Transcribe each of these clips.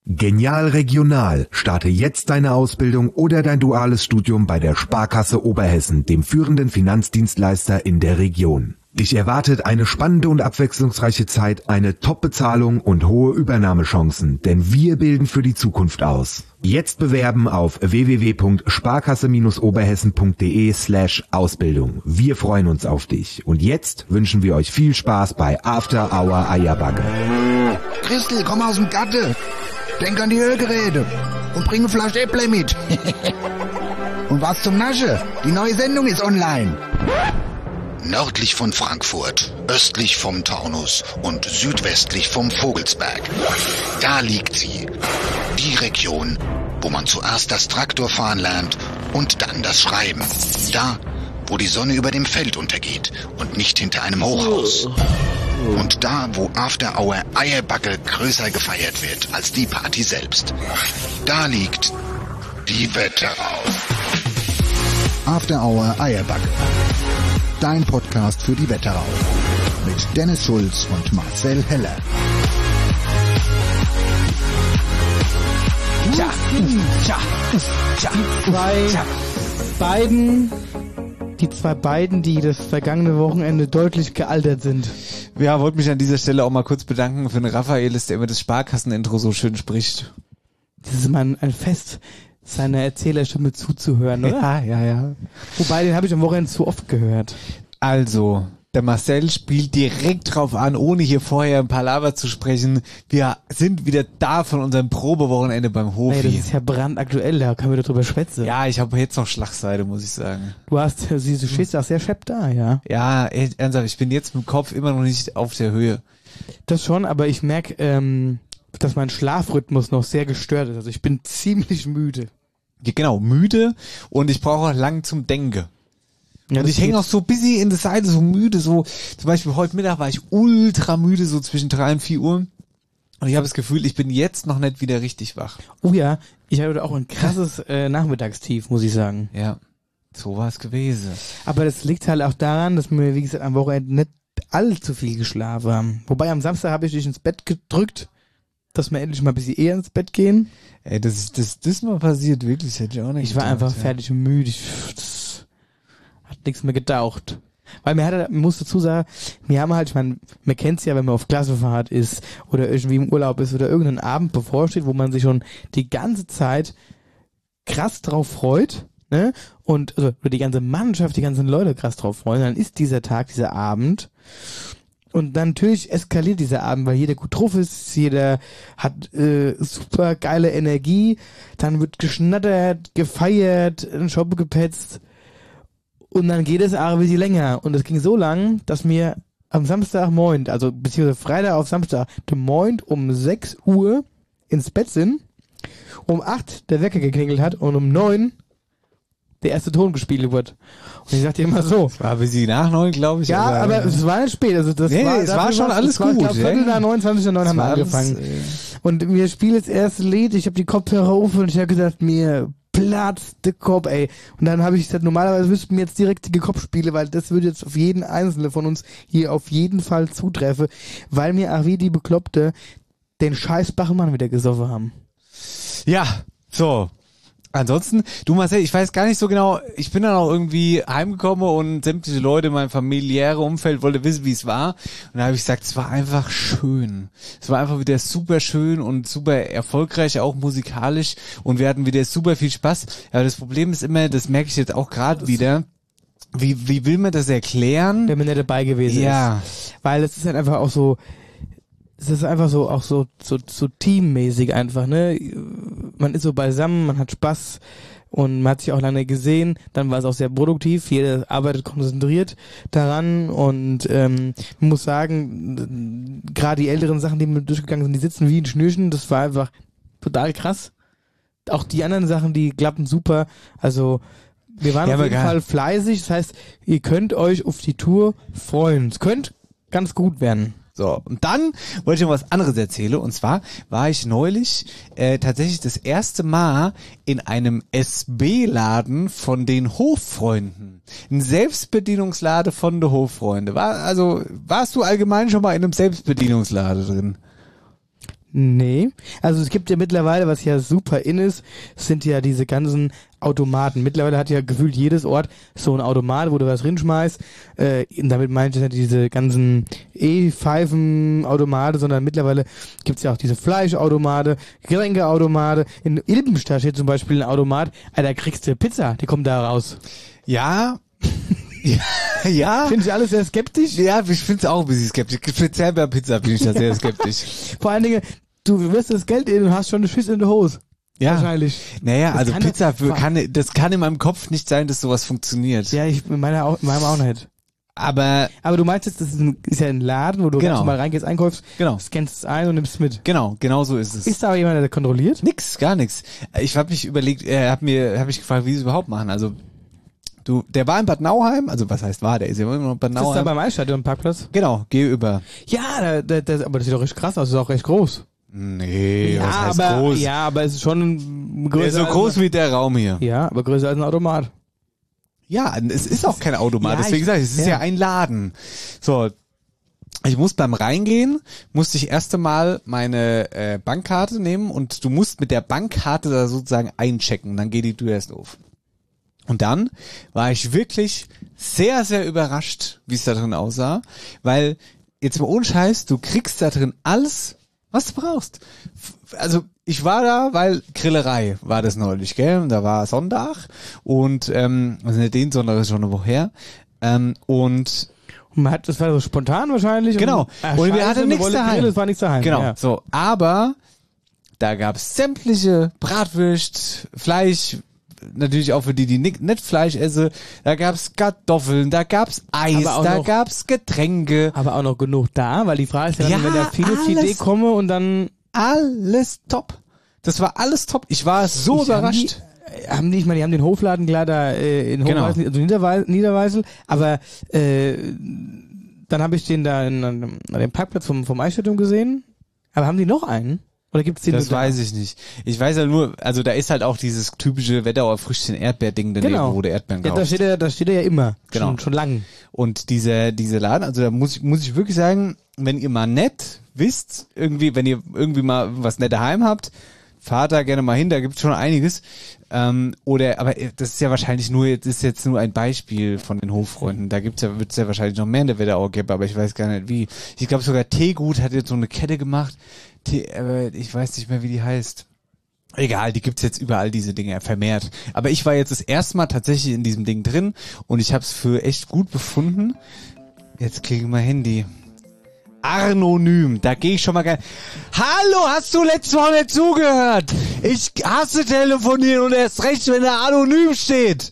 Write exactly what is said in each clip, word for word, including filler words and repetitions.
Genial Regional. Starte jetzt deine Ausbildung oder dein duales Studium bei der Sparkasse Oberhessen, dem führenden Finanzdienstleister in der Region. Dich erwartet eine spannende und abwechslungsreiche Zeit, eine Top-Bezahlung und hohe Übernahmechancen, denn wir bilden für die Zukunft aus. Jetzt bewerben auf w w w punkt sparkasse oberhessen punkt de slash Ausbildung. Wir freuen uns auf dich. Und jetzt wünschen wir euch viel Spaß bei After Hour Eierbacke. Christel, komm aus dem Gatte. Denk an die Ölgeräte und bring eine Flasche Äpple mit. Und was zum Nasche? Die neue Sendung ist online. Nördlich von Frankfurt, östlich vom Taunus und südwestlich vom Vogelsberg. Da liegt sie. Die Region, wo man zuerst das Traktorfahren lernt und dann das Schreiben. Da, wo die Sonne über dem Feld untergeht und nicht hinter einem Hochhaus. Und da, wo After Hour Eierbacke größer gefeiert wird als die Party selbst. Da liegt die Wetterau. After Hour Eierbacke. Dein Podcast für die Wetterau. Mit Dennis Schulz und Marcel Heller. Tja, tja, tja, die zwei beiden, die zwei beiden, die das vergangene Wochenende deutlich gealtert sind. Ja, wollte mich an dieser Stelle auch mal kurz bedanken für den Raphaelis, der immer das Sparkassen-Intro so schön spricht. Das ist mal ein Fest, seiner Erzählerstimme zuzuhören, oder? Ja, ja, ja. Wobei, den habe ich am Wochenende zu oft gehört. Also, der Marcel spielt direkt drauf an, ohne hier vorher ein Palaver zu sprechen. Wir sind wieder da von unserem Probewochenende beim Hofi. Ey, das ist ja brandaktuell, da können wir drüber schwätzen. Ja, ich habe jetzt noch Schlagseite, muss ich sagen. Du hast, du stehst auch sehr schepp da, ja. Ja, ernsthaft, ich bin jetzt mit dem Kopf immer noch nicht auf der Höhe. Das schon, aber ich merke, ähm, dass mein Schlafrhythmus noch sehr gestört ist. Also ich bin ziemlich müde. Ja, genau, müde und ich brauche auch lang zum Denken. Ja, und ich hänge auch so busy in der Seite, so müde, so zum Beispiel heute Mittag war ich ultra müde, so zwischen drei und vier Uhr. Und ich habe das Gefühl, ich bin jetzt noch nicht wieder richtig wach. Oh ja, ich hatte auch ein krasses äh, Nachmittagstief, muss ich sagen. Ja, so war es gewesen. Aber das liegt halt auch daran, dass wir, wie gesagt, am Wochenende nicht allzu viel geschlafen haben. Wobei am Samstag habe ich dich ins Bett gedrückt, dass wir endlich mal ein bisschen eher ins Bett gehen. Ey, das ist das, das mal passiert, wirklich, hätte ich auch nicht Ich war gedacht, einfach ja. fertig und müde. Ich, das hat nichts mehr getaucht. Weil mir hatte, man muss dazu sagen, wir haben halt, ich meine, man kennt's ja, wenn man auf Klassenfahrt ist oder irgendwie im Urlaub ist oder irgendein Abend bevorsteht, wo man sich schon die ganze Zeit krass drauf freut, ne? Und, also, oder die ganze Mannschaft, die ganzen Leute krass drauf freuen, dann ist dieser Tag, dieser Abend. Und dann natürlich eskaliert dieser Abend, weil jeder gut drauf ist, jeder hat äh, super geile Energie, dann wird geschnattert, gefeiert, ein Shoppe gepetzt und dann geht es auch ein bisschen länger. Und es ging so lang, dass mir am Samstagmorgen, also beziehungsweise Freitag auf Samstag, der Morgen um sechs Uhr ins Bett sind, um acht der Wecker geklingelt hat und um neun der erste Ton gespielt wird. Und ich sagte immer so. Es war ein bisschen nach neun, glaube ich. Ja, oder? aber es war nicht spät. Also das nee, war, es war schon was, alles war, gut. Ich glaube, Viertel nach neun, zwanzig nach neun haben wir angefangen. Alles, äh und wir spielen das erste Lied. Ich habe die Kopfhörer auf und ich habe gesagt, mir platzt der Kopf, ey. Und dann habe ich gesagt, normalerweise wüssten wir jetzt direkt die Kopfspiele, weil das würde jetzt auf jeden Einzelnen von uns hier auf jeden Fall zutreffen, weil mir auch wie die Bekloppte den scheiß Bachmann wieder gesoffen haben. Ja, so. Ansonsten, du Marcel, ich weiß gar nicht so genau, ich bin dann auch irgendwie heimgekommen und sämtliche Leute in meinem familiären Umfeld wollten wissen, wie es war. Und da habe ich gesagt, es war einfach schön. Es war einfach wieder super schön und super erfolgreich, auch musikalisch. Und wir hatten wieder super viel Spaß. Aber das Problem ist immer, das merke ich jetzt auch gerade wieder, wie, wie will man das erklären? Wenn man nicht dabei gewesen ja. ist. Weil es ist halt einfach auch so, es ist einfach so, auch so, so, so teammäßig einfach, ne? Man ist so beisammen, man hat Spaß und man hat sich auch lange gesehen, dann war es auch sehr produktiv, jeder arbeitet konzentriert daran und ähm, man muss sagen, gerade die älteren Sachen, die mir durchgegangen sind, die sitzen wie ein Schnürchen, das war einfach total krass. Auch die anderen Sachen, die klappen super, also wir waren ja, auf jeden geil. Fall fleißig, das heißt, ihr könnt euch auf die Tour freuen. Es könnte ganz gut werden. So, und dann wollte ich noch was anderes erzählen. Und zwar war ich neulich äh, tatsächlich das erste Mal in einem S B-Laden von den Hoffreunden. Ein Selbstbedienungsladen von den Hoffreunde. War, also, warst du allgemein schon mal in einem Selbstbedienungsladen drin? Nee. Also es gibt ja mittlerweile, was ja super in ist, sind ja diese ganzen Automaten. Mittlerweile hat ja gefühlt jedes Ort so ein Automat, wo du was rinschmeißt. Äh, und damit meinte ich nicht diese ganzen E-Pfeifen-Automate, sondern mittlerweile gibt's ja auch diese Fleischautomate, Getränkeautomate. In Ilbenstadt steht zum Beispiel ein Automat, ah, da kriegst du Pizza, die kommt da raus. Ja. Ja, ja. Finde ich alles sehr skeptisch. Ja, ich finde es auch ein bisschen skeptisch. Speziell bei Pizza bin ich da sehr skeptisch. Vor allen Dingen, du wirst das Geld in und hast schon eine Schiss in der Hose. Ja. Wahrscheinlich. Naja, Das also kann Pizza, doch- für, kann, das kann in meinem Kopf nicht sein, dass sowas funktioniert. Ja, ich meine auch, meinem auch nicht. Aber, Aber du meinst jetzt, das ist, ein, ist ja ein Laden, wo du Genau. ganz normal reingehst, einkaufst, genau, scannst es ein und nimmst es mit. genau, genau so ist es. Ist da aber jemand, der kontrolliert? Nix, gar nichts. Ich habe mich überlegt, er hat mir, habe mich gefragt, wie sie es überhaupt machen. Also, du, der war in Bad Nauheim, also was heißt war, der ist ja immer noch in Bad Ist das da Nauheim. beim Eisstadion Parkplatz? Genau, geh über. Ja, da, da, da, aber das sieht doch recht krass aus, ist auch recht groß. Nee, was heißt aber, groß? ja, aber es ist schon größer. Der ist so als groß ein, wie der Raum hier. Ja, aber größer als ein Automat. Ja, es ist auch kein Automat, Ja, deswegen ich- sage ich, es ist ja. ja ein Laden. So, ich muss beim Reingehen, musste ich erst einmal meine äh, Bankkarte nehmen und du musst mit der Bankkarte da sozusagen einchecken, dann geht die Tür erst auf. Und dann war ich wirklich sehr, sehr überrascht, wie es da drin aussah, weil, jetzt mal ohne Scheiß, du kriegst da drin alles, was du brauchst. F- Also ich war da, weil Grillerei war das neulich, gell? Und da war Sonntag und ähm, also nicht den Sonntag, das ist schon eine Woche her. Ähm, und Und man hat, das war so spontan wahrscheinlich. Genau. Und, ach, Und wir scheiße, hatten man nichts wollte daheim. grillen, es war nichts daheim. genau, Ja. so. Aber da gab's sämtliche Bratwürst, Fleisch, natürlich auch für die, die nicht, nicht Fleisch essen. Da gab's Kartoffeln, da gab's Eis, Aber auch da noch- gab's Getränke. Aber auch noch genug da, weil die Frage ist ja, dann, Ja, wenn da viele auf die alles. Idee komme und dann Alles top. Das war alles top. Ich war so Ich- überrascht. Haben die, haben die, ich meine, die haben den Hofladen klar da äh, in Genau. Hochweißen, also Niederweisel, Niederweisel, aber äh, dann habe ich den da in, an dem Parkplatz vom, vom Eisstadion gesehen. Aber haben die noch einen? Oder gibt's den Das nur da? weiß ich nicht. Ich weiß ja nur, also da ist halt auch dieses typische Wetterauer Früchtchen-Erdbeer-Ding daneben, Genau. wo du Erdbeeren Ja, da kaufst. steht er, da steht er ja immer. Genau. Schon, schon lang. Und diese, diese Laden, also da muss ich, muss ich wirklich sagen, wenn ihr mal nett wisst, irgendwie, wenn ihr irgendwie mal was nett daheim habt, fahrt da gerne mal hin, da gibt's schon einiges. Ähm, oder, aber das ist ja wahrscheinlich nur, das ist jetzt nur ein Beispiel von den Hoffreunden. Da gibt's ja, wird's ja wahrscheinlich noch mehr in der Wetterau geben, aber ich weiß gar nicht wie. Ich glaube sogar Teegut hat jetzt so eine Kette gemacht. Tee, aber ich weiß nicht mehr, wie die heißt. Egal, die gibt's jetzt überall, diese Dinge, vermehrt. Aber ich war jetzt das erste Mal tatsächlich in diesem Ding drin und ich habe es für echt gut befunden. Jetzt kriege ich mal Handy. Anonym, da gehe ich schon mal gerne. Hallo, hast du letztes Mal nicht zugehört? Ich hasse telefonieren und erst recht, wenn da anonym steht.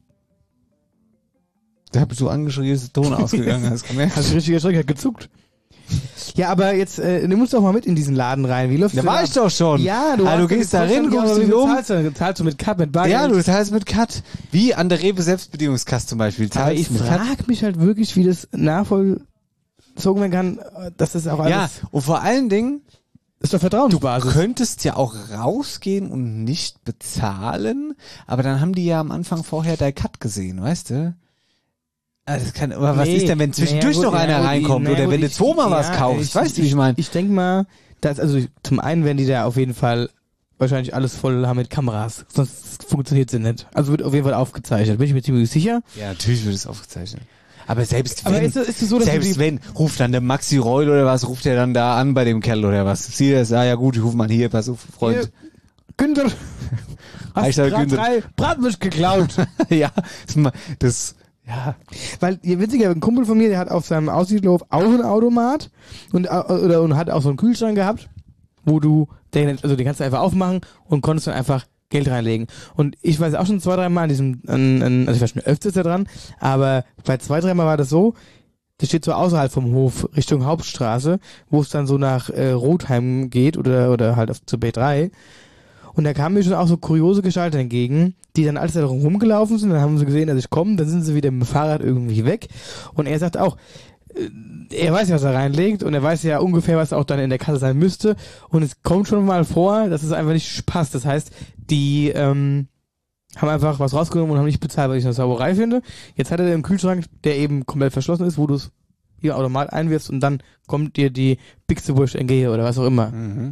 Da hab ich so angeschrien, dass der Ton ausgegangen ist. Hast du richtig erschreckt, hat gezuckt. Ja, aber jetzt, äh, nimm uns doch mal mit in diesen Laden rein. Wie läuft's Da denn war ab? ich doch schon. Ja, du, Ah, du hast- gehst da kostet rein, ja, guckst aber dich wie um. Zahlst du, zahlst du mit Cup, mit Bargeld? Ja, du zahlst mit Cut. Wie an der Rewe Selbstbedienungskasse zum Beispiel. Aber Zahlst ich mit Cut. frage mich halt wirklich, wie das nachvollzogen werden kann, dass das auch alles, Ja, und vor allen Dingen, ist doch Vertrauensbasis. du könntest ja auch rausgehen und nicht bezahlen, aber dann haben die ja am Anfang vorher dein Cut gesehen, weißt du? Also das kann, aber was Nee, ist denn, wenn zwischendurch naja, noch gut, einer ja, gut, reinkommt naja, oder gut, wenn du ich- zweimal was ja, kaufst, ich- weißt du, wie ich meine? Ich denke mal, dass, also zum einen werden die da auf jeden Fall wahrscheinlich alles voll haben mit Kameras, sonst funktioniert sie nicht. Also wird auf jeden Fall aufgezeichnet, bin ich mir ziemlich sicher. Ja, natürlich wird es aufgezeichnet. Aber selbst Aber wenn, ist es- ist es so, dass du selbst die- wenn, ruft dann der Maxi Reul oder was, ruft er dann da an bei dem Kerl oder was? Sieh das, ah ja gut, ich ruf mal hier, pass auf, Freund. Hier, Günther, hast Ich sag, grad Günther. drei Bratwürste geklaut. ja, das, ma- das, ja. Weil, ihr witziger, ein Kumpel von mir, der hat auf seinem Aussichtshof auch einen Automat und, äh, oder, und hat auch so einen Kühlschrank gehabt, wo du, den, also den kannst du einfach aufmachen und konntest dann einfach Geld reinlegen. Und ich weiß auch schon zwei, drei Mal an diesem, an, an, also ich war schon öfters da dran, aber bei zwei, drei Mal war das so, das steht so außerhalb vom Hof, Richtung Hauptstraße, wo es dann so nach äh, Rotheim geht oder, oder halt auf, zur B drei. Und da kamen mir schon auch so kuriose Gestalten entgegen, die dann alles da rumgelaufen sind, dann haben sie gesehen, dass ich komme, dann sind sie wieder mit dem Fahrrad irgendwie weg. Und er sagt auch, äh, er weiß ja, was er reinlegt und er weiß ja ungefähr, was auch dann in der Kasse sein müsste. Und es kommt schon mal vor, dass es einfach nicht passt. Das heißt, die ähm, haben einfach was rausgenommen und haben nicht bezahlt, weil ich eine Sauerei finde. Jetzt hat er den im Kühlschrank, der eben komplett verschlossen ist, wo du es hier Automat einwirfst und dann kommt dir die Bixewurst entgegen oder was auch immer. Mhm.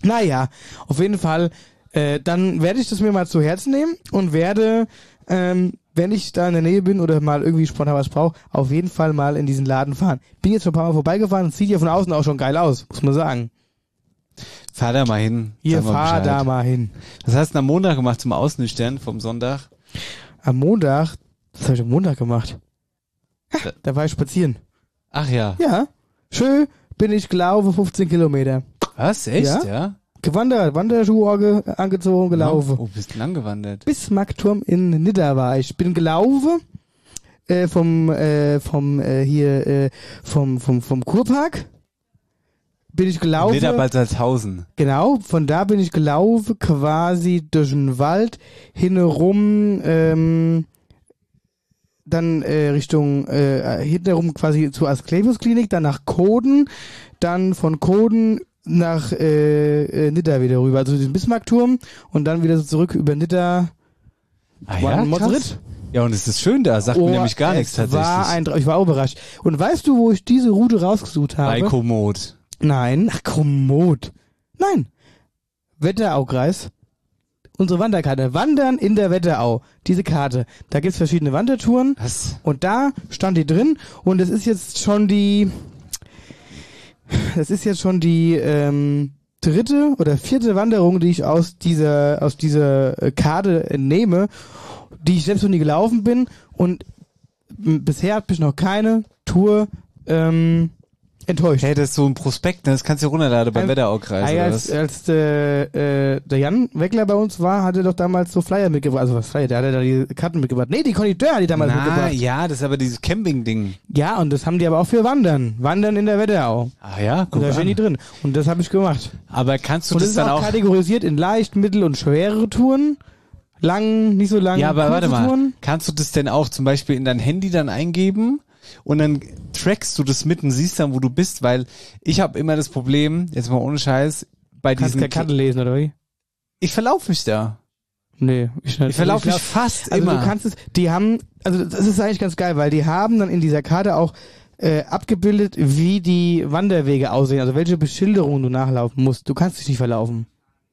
Naja, auf jeden Fall, äh, dann werde ich das mir mal zu Herzen nehmen und werde, ähm, wenn ich da in der Nähe bin oder mal irgendwie spontan was brauche, auf jeden Fall mal in diesen Laden fahren. Bin jetzt schon ein paar Mal vorbeigefahren und sieht ja von außen auch schon geil aus, muss man sagen. Fahr da mal hin. Hier, sag mal fahr Bescheid. da mal hin. Was hast du am Montag gemacht zum Ausnüchtern vom Sonntag? Am Montag, was habe ich am Montag gemacht? Ha, da war ich spazieren. Ach ja. Ja, schön bin ich gelaufen, fünfzehn Kilometer. Was? Echt? Ja? Ja? Gewandert, Wanderschuhe ange- angezogen, gelaufen. Oh, bist lang gewandert. Bismarckturm in Nidda war ich. Bin gelaufen äh, vom äh, vom äh, hier äh, vom vom vom Kurpark. Bin ich gelaufen. Niederbalzershausen. Genau, von da bin ich gelaufen, quasi durch den Wald hinherum, ähm, dann äh, Richtung äh, hinterherum quasi zur Asklepios Klinik, dann nach Koden, dann von Koden nach äh, äh, Nidda wieder rüber, also den Bismarckturm und dann wieder so zurück über Nidda. Ah War ja, ein krass. Motzritt. Ja, und es ist schön da, sagt mir nämlich gar nichts es tatsächlich. War ein, Tra- ich war auch überrascht. Und weißt du, wo ich diese Route rausgesucht habe? Bei Komoot. Nein, ach Komoot. Nein. Wetteraukreis. Unsere Wanderkarte. Wandern in der Wetterau. Diese Karte. Da gibt's verschiedene Wandertouren. Was? Und da stand die drin. Und es ist jetzt schon die, das ist jetzt schon die ähm, dritte oder vierte Wanderung, die ich aus dieser, aus dieser äh, Karte entnehme, die ich selbst noch nie gelaufen bin. Und m- bisher hat mich noch keine Tour ähm, enttäuscht. Hey, das ist so ein Prospekt, ne? Das kannst du runterladen beim Ähm, Wetteraukreis, Hey, oder als, was? als der, äh, der Jan Weckler bei uns war, hat er doch damals so Flyer mitgebracht. Also was Flyer? Der hat ja da die Karten mitgebracht. Nee, die Konditeur hat die damals Na, mitgebracht. ja, das ist aber dieses Camping-Ding. Ja, und das haben die aber auch für Wandern. Wandern in der Wetterau. Ah ja, Und guck da stehen die an. drin. Und das habe ich gemacht. Aber kannst du Und das das ist dann auch, auch... kategorisiert in leicht, mittel und schwere Touren. Lang, nicht so lang. Ja, aber kurze warte mal, Touren. kannst du das denn auch zum Beispiel in dein Handy dann eingeben und dann trackst du das mit und siehst dann, wo du bist, weil ich habe immer das Problem, jetzt mal ohne Scheiß, bei Kannst diesen... keine Karte lesen, oder wie? Ich verlaufe mich da. Nee, ich nicht. Ich verlaufe mich glaub- fast Also immer. du kannst es, die haben, also das ist eigentlich ganz geil, weil die haben dann in dieser Karte auch äh, abgebildet, wie die Wanderwege aussehen, also welche Beschilderungen du nachlaufen musst. Du kannst dich nicht verlaufen.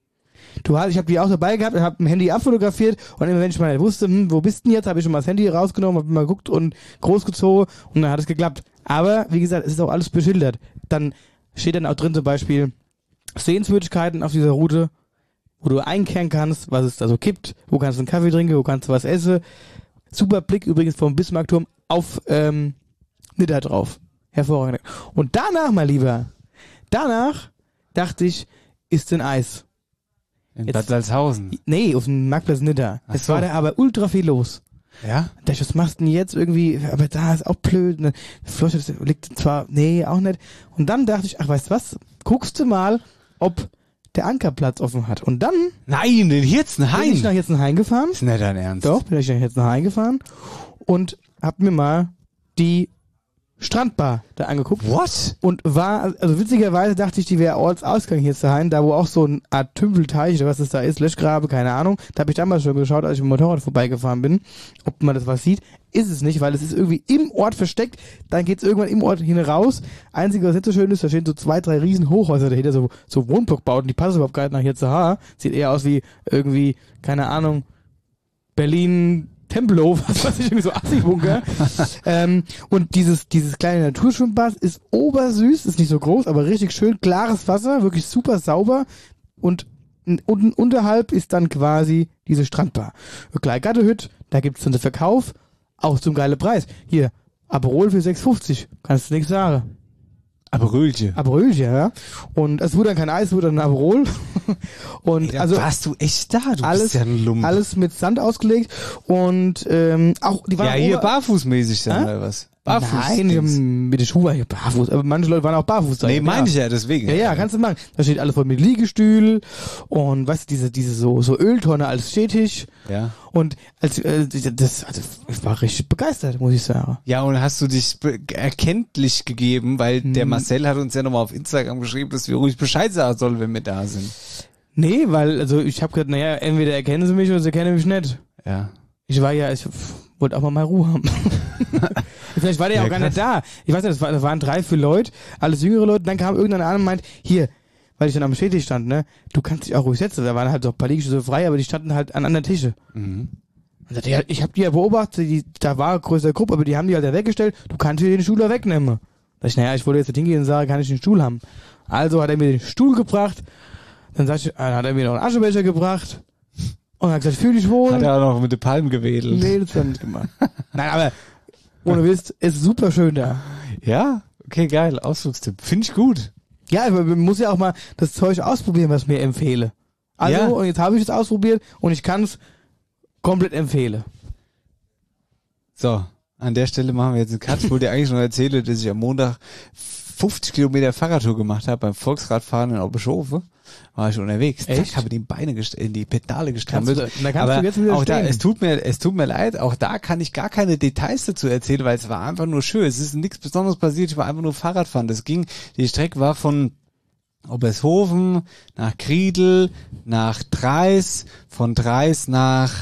Du hast, ich habe die auch dabei gehabt, habe ein Handy abfotografiert und immer wenn ich mal wusste, hm, wo bist du denn jetzt, habe ich schon mal das Handy rausgenommen, habe mal geguckt und großgezogen und dann hat es geklappt. Aber wie gesagt, es ist auch alles beschildert. Dann steht dann auch drin zum Beispiel Sehenswürdigkeiten auf dieser Route, wo du einkehren kannst, was es da so gibt, wo kannst du einen Kaffee trinken, wo kannst du was essen. Super Blick übrigens vom Bismarckturm auf ähm, Nidda drauf. Hervorragend. Und danach, mal lieber, danach dachte ich, ist denn Eis. In Jetzt- Bad Salzhausen. Nee, auf dem Marktplatz Nidda. Ach Es so. war da aber ultra viel los. Ja? Da, was machst du denn jetzt irgendwie? Aber da ist auch blöd. Ne? Flotte das liegt zwar, nee, auch nicht. Und dann dachte ich, ach, weißt du was? Guckst du mal, ob der Ankerplatz offen hat. Und dann Nein, den bin ich Hirzenhain. nach Jetzenhain gefahren. Ist nicht dein Ernst. Doch, bin ich nach Jetzenhain gefahren und hab mir mal die Strandbar da angeguckt. What? Und war, also witzigerweise dachte ich, die wäre Ortsausgang hier zu Hain, da wo auch so eine Art Tümpelteich oder was das da ist, Löschgrabe, keine Ahnung. Da habe ich damals schon geschaut, als ich mit dem Motorrad vorbeigefahren bin, ob man das was sieht. Ist es nicht, weil es ist irgendwie im Ort versteckt, dann geht's irgendwann im Ort hin raus. Einzige, was nicht so schön ist, da stehen so zwei, drei riesen Hochhäuser dahinter, so, so Wohnblockbauten, die passen überhaupt gar nicht nach hier zu Haar. Sieht eher aus wie irgendwie, keine Ahnung, Berlin, Tempelhof, was weiß ich, irgendwie so Assi-Bunker. ähm, und dieses, dieses kleine Naturschwimmbad ist obersüß, ist nicht so groß, aber richtig schön, klares Wasser, wirklich super sauber und unten unterhalb ist dann quasi diese Strandbar. Kleingattehütte, da gibt's dann den Verkauf, auch zum geile Preis. Hier, Aperol für sechs fünfzig, kannst du nichts sagen. Aber Röhlchen. Aperol, ja. Und es wurde dann kein Eis, es wurde dann ein Aperol. Und Ey, also warst du echt da? Du alles, bist ja ein Lump. alles mit Sand ausgelegt und ähm, auch die waren ja, auch hier ober- barfußmäßig dann Hä? oder was? Barfuß. Nein, die haben mit den Schuhen war ich barfuß, aber manche Leute waren auch barfuß. da. Nee, ja. meine ich ja, deswegen. Ja, ja, kannst du machen. Da steht alles voll mit Liegestühl und weißt du, diese, diese so, so Öltonne als Stehtisch. Ja. Und als, äh, das, also, ich war richtig begeistert, muss ich sagen. Ja, und hast du dich be- erkenntlich gegeben, weil der Hm. Marcel hat uns ja nochmal auf Instagram geschrieben, dass wir ruhig Bescheid sagen sollen, wenn wir da sind. Nee, weil, also ich habe gesagt, naja, entweder erkennen sie mich oder sie kennen mich nicht. Ja. Ich war ja, ich wollte auch mal mal Ruhe haben. Vielleicht war der ja Ja, auch gar krass. nicht da. Ich weiß nicht, das, war, das waren drei, vier Leute, alles jüngere Leute. Dann kam irgendeiner an und meint, hier, weil ich dann am Stehtisch stand, ne, du kannst dich auch ruhig setzen, da waren halt doch ein paar Liegestühle frei, aber die standen halt an anderen Tische. Mhm. Und sagte, ja, ich habe die ja beobachtet, die, da war eine größere Gruppe, aber die haben die halt ja weggestellt, du kannst dir den Stuhl da wegnehmen. Da ich, naja, ich wollte jetzt nicht hingehen und sagen, kann ich den Stuhl haben. Also hat er mir den Stuhl gebracht, dann sag ich, dann hat er mir noch einen Aschenbecher gebracht und hat gesagt, fühl dich wohl. Hat er auch noch mit den Palmen gewedelt. Nee, das hat er nicht gemacht. Nein, aber ohne Witz, ist super schön da. Ja? Okay, geil. Ausflugstipp. Finde ich gut. Ja, aber man muss ja auch mal das Zeug ausprobieren, was ich mir empfehle. Also, Ja. und jetzt habe ich es ausprobiert und ich kann es komplett empfehlen. So, an der Stelle machen wir jetzt einen Cut. Ich wollte dir eigentlich noch erzählen, dass ich am Montag fünfzig Kilometer Fahrradtour gemacht habe beim Volksradfahren in Oberschofe. War ich unterwegs. Echt? Ich habe die Beine gest- in die Pedale Kannst gestrampelt. du, da kannst Aber du jetzt wieder auch da, stehen. es tut mir, es tut mir leid, auch da kann ich gar keine Details dazu erzählen, weil es war einfach nur schön. Es ist nichts Besonderes passiert, ich war einfach nur Fahrradfahren. Das ging, die Strecke war von Obershofen nach Kriedl, nach Dreis, von Dreis nach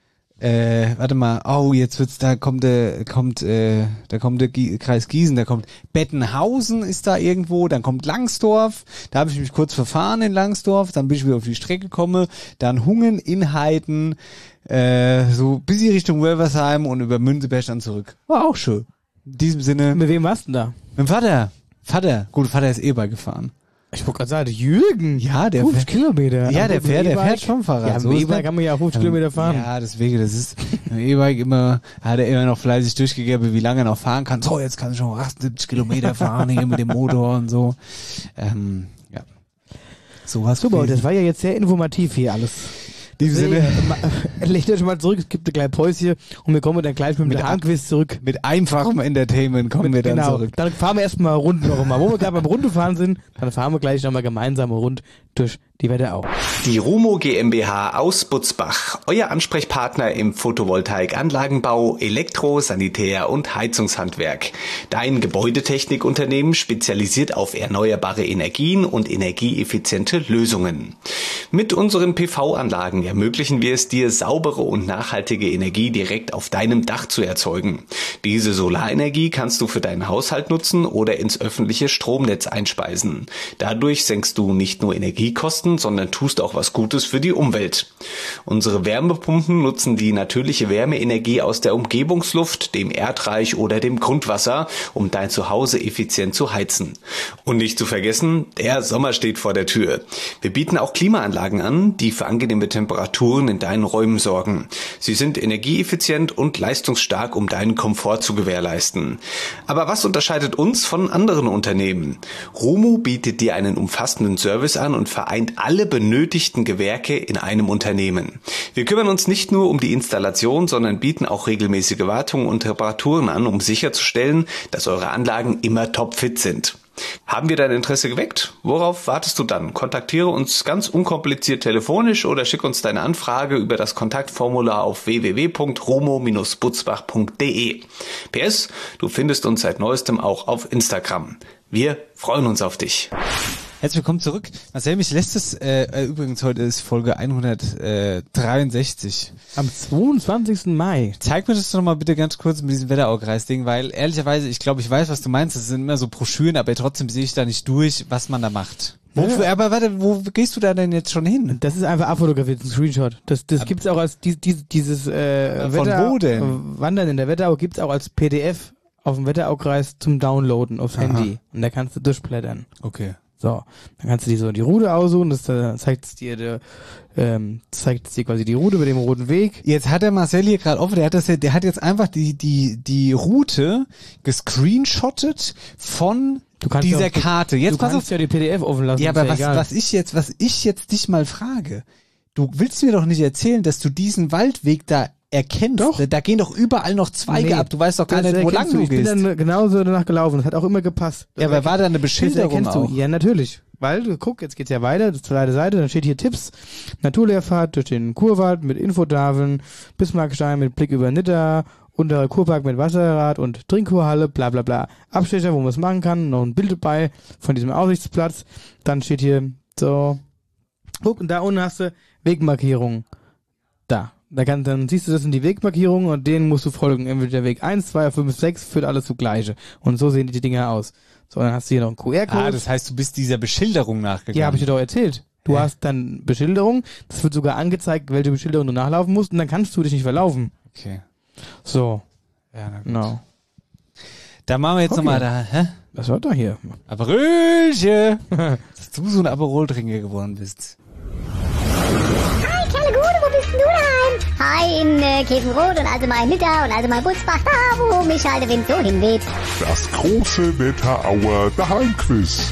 äh, warte mal, oh, jetzt wird's, da kommt der, kommt, äh, da kommt der Gie- Kreis Gießen, da kommt Bettenhausen ist da irgendwo, dann kommt Langsdorf, da habe ich mich kurz verfahren in Langsdorf, dann bin ich wieder auf die Strecke gekommen, dann Hungen, Inheiten, äh, so bis in Richtung Wölversheim und über Münzeberg dann zurück. War auch schön. In diesem Sinne, Mit wem warst du denn da? mit dem Vater, Vater, gut, Vater ist E-Bike gefahren. Ich wollte gerade sagen, Jürgen. Ja, der fünfzig fährt- Kilometer. Ja, der Aber fährt, der E-Bike- fährt schon Fahrrad. Ja, So mit ist E-Bike das. kann man ja auch fünfzig Kilometer fahren. Ja, deswegen, das ist im E-Bike immer, hat er immer noch fleißig durchgegeben, wie lange er noch fahren kann. So, jetzt kann ich schon achtundsiebzig Kilometer fahren hier mit dem Motor und so. Ähm, ja. Sowas. Super, gewesen. das war ja jetzt sehr informativ hier alles. In diesem Sinne, Legt euch mal zurück, es gibt ein kleines Päuschen und wir kommen dann gleich mit, Mit dem Handquiz zurück. mit einfachem Entertainment kommen wir dann genau. zurück. Dann fahren wir erstmal rund noch einmal. Wo wir gerade beim Rundefahren sind, dann fahren wir gleich nochmal gemeinsam rund durch die Wetterau. Die Rumo GmbH aus Butzbach, euer Ansprechpartner im Photovoltaikanlagenbau, Elektro-, Sanitär- und Heizungshandwerk. Dein Gebäudetechnikunternehmen spezialisiert auf erneuerbare Energien und energieeffiziente Lösungen. Mit unseren P V-Anlagen ermöglichen wir es dir, saubere und nachhaltige Energie direkt auf deinem Dach zu erzeugen. Diese Solarenergie kannst du für deinen Haushalt nutzen oder ins öffentliche Stromnetz einspeisen. Dadurch senkst du nicht nur Energiekosten, sondern tust auch was Gutes für die Umwelt. Unsere Wärmepumpen nutzen die natürliche Wärmeenergie aus der Umgebungsluft, dem Erdreich oder dem Grundwasser, um dein Zuhause effizient zu heizen. Und nicht zu vergessen, der Sommer steht vor der Tür. Wir bieten auch Klimaanlagen an, die für angenehme Temperaturen in deinen Räumen sorgen. Sie sind energieeffizient und leistungsstark, um deinen Komfort zu gewährleisten. Aber was unterscheidet uns von anderen Unternehmen? Rumo bietet dir einen umfassenden Service an und vereint alle benötigten Gewerke in einem Unternehmen. Wir kümmern uns nicht nur um die Installation, sondern bieten auch regelmäßige Wartungen und Reparaturen an, um sicherzustellen, dass eure Anlagen immer topfit sind. Haben wir dein Interesse geweckt? Worauf wartest du dann? Kontaktiere uns ganz unkompliziert telefonisch oder schick uns deine Anfrage über das Kontaktformular auf w w w punkt rumo Bindestrich butzbach punkt d e. P S, du findest uns seit neuestem auch auf Instagram. Wir freuen uns auf dich. Herzlich willkommen zurück. Marcel, mich lässt es, äh, übrigens heute ist Folge hundertdreiundsechzig. Am zweiundzwanzigsten Mai. Zeig mir das doch mal bitte ganz kurz mit diesem Wetteraukreis-Ding, weil ehrlicherweise, ich glaube, ich weiß, was du meinst. Das sind immer so Broschüren, aber trotzdem sehe ich da nicht durch, was man da macht. Wofür, aber warte, wo gehst du da denn jetzt schon hin? Das ist einfach abfotografiert, ein Screenshot. Das, das gibt's auch als die, die, dieses äh, Von Wetter, wo denn? äh, Wandern in der Wetterau gibt's auch als P D F auf dem Wetteraukreis zum Downloaden aufs Aha. Handy. Und da kannst du durchblättern. Okay. So, dann kannst du dir so die Route aussuchen, das äh, zeigt es dir, der, ähm, zeigt es dir quasi die Route mit dem roten Weg. Jetzt hat der Marcel hier gerade offen, der hat das, ja- der hat jetzt einfach die, die, die Route gescreenshottet von Du kannst dieser ja auch die- Karte. Jetzt du pass kannst auf. ja die P D F offen lassen. Ja, ist aber was, egal. was ich jetzt, was ich jetzt dich mal frage, du willst mir doch nicht erzählen, dass du diesen Waldweg da erkennst. Doch. Da, da gehen doch überall noch Zweige Nee, ab. Du weißt doch gar das nicht, wo lang erkennst du Ich bin gehst. dann genauso danach gelaufen. Das hat auch immer gepasst. Ja, aber war da eine Das Beschilderung erkennst auch? du. Ja, natürlich. Weil, du guck, jetzt geht's ja weiter, das ist zweite Seite, dann steht hier Tipps, Naturlehrfahrt durch den Kurwald mit Infotafeln, Bismarckstein mit Blick über Nidda, unterer Kurpark mit Wasserrad und Trinkkurhalle, bla bla bla. Abstecher, wo man es machen kann, noch ein Bild dabei von diesem Aussichtsplatz. Dann steht hier so, guck, und da unten hast du Wegmarkierungen. Da. Da kann, dann siehst du, das sind die Wegmarkierungen und denen musst du folgen. Entweder der Weg eins, zwei, fünf, sechs führt alles zu gleiche. Und so sehen die Dinger aus. So, dann hast du hier noch einen Q R-Code. Ah, das heißt, du bist dieser Beschilderung nachgegangen. Ja, habe ich dir doch erzählt. Du Hä? hast dann Beschilderung, das wird sogar angezeigt, welche Beschilderung du nachlaufen musst und dann kannst du dich nicht verlaufen. Okay. So, Ja, na gut. genau. Da machen wir jetzt Okay. nochmal da, hä? Was war da hier? Aperölche! Dass du so ein Aperol-Trinker geworden bist. Hi, Kerle Gude, wo bist denn du daheim? Hi, in äh, Käfenrot und also mal in Nidda und also mal Butzbach, da wo mich halt der Wind so hinweht. Das große Wetterauer Daheimquiz.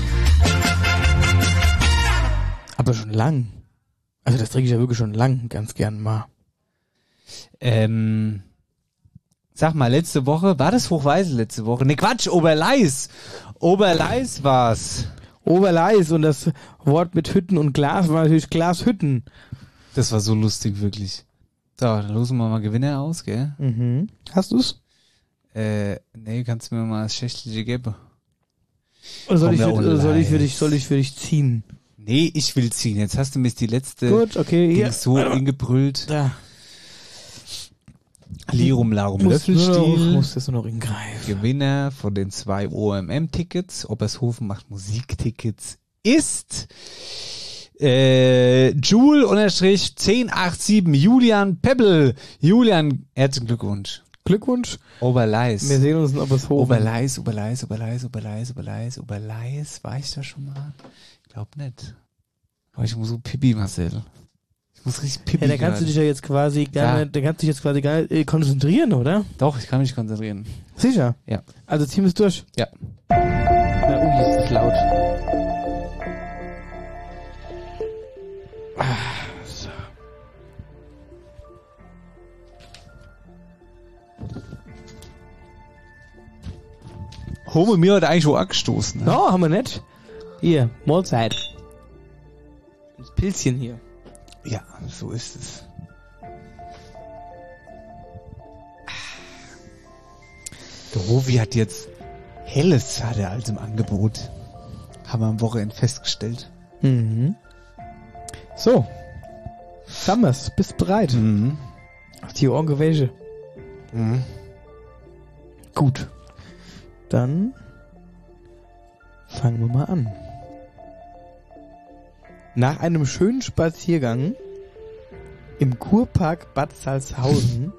Aber schon lang. Also das trinke ich ja wirklich schon lang, ganz gern mal. Ähm, sag mal, letzte Woche, war das Hochweisel letzte Woche? Ne, Quatsch, Oberleis. Oberleis war's. Oberleis und das Wort mit Hütten und Glas war natürlich Glashütten. Das war so lustig, wirklich. So, dann losen wir mal Gewinner aus, gell? Mhm. Hast du's? Äh, nee, kannst du mir mal das Schächtelchen geben? Oder soll, Komm, ich der für, oder soll ich für Oberleis. dich, soll ich für dich ziehen? Nee, ich will ziehen. Jetzt hast du mir die letzte Gut, okay, hier. Dings so ingebrüllt. Da. Lirum Larum Muss nur noch, Löffelstiel. muss das nur noch ingreifen. Gewinner von den zwei O M M-Tickets. Obershofen macht Musiktickets. Ist äh, Joule unterstrich zehn acht sieben Julian Pebbel. Julian, herzlichen Glückwunsch. Glückwunsch. Oberleis. Wir sehen uns in Obershofen. Oberleis, Oberleis, Oberleis, Oberleis, Oberleis, Oberleis. War ich da schon mal? Ich glaub nicht. Aber ich muss so Pipi, Marcel. Ich muss richtig Pipi. Ja, da kannst du gerade. dich ja jetzt quasi gar Ja. nicht, da kannst du dich jetzt quasi gar nicht äh, konzentrieren, oder? Doch, ich kann mich konzentrieren. Sicher? Ja. Also ziehen wir es durch. Ja. Na, ui, ist das laut. Ah, so. Home mir hat eigentlich schon angestoßen. Ne? No, haben wir nicht. Hier, Mahlzeit. Das Pilzchen hier. Ja, so ist es. Der Hovi hat jetzt Helles hat er als im Angebot. Haben wir am Wochenende festgestellt. Mhm. So. Summers, bist bereit? Mhm. Auf die Ohren gewäsche. Mhm. Gut. Dann fangen wir mal an. Nach einem schönen Spaziergang im Kurpark Bad Salzhausen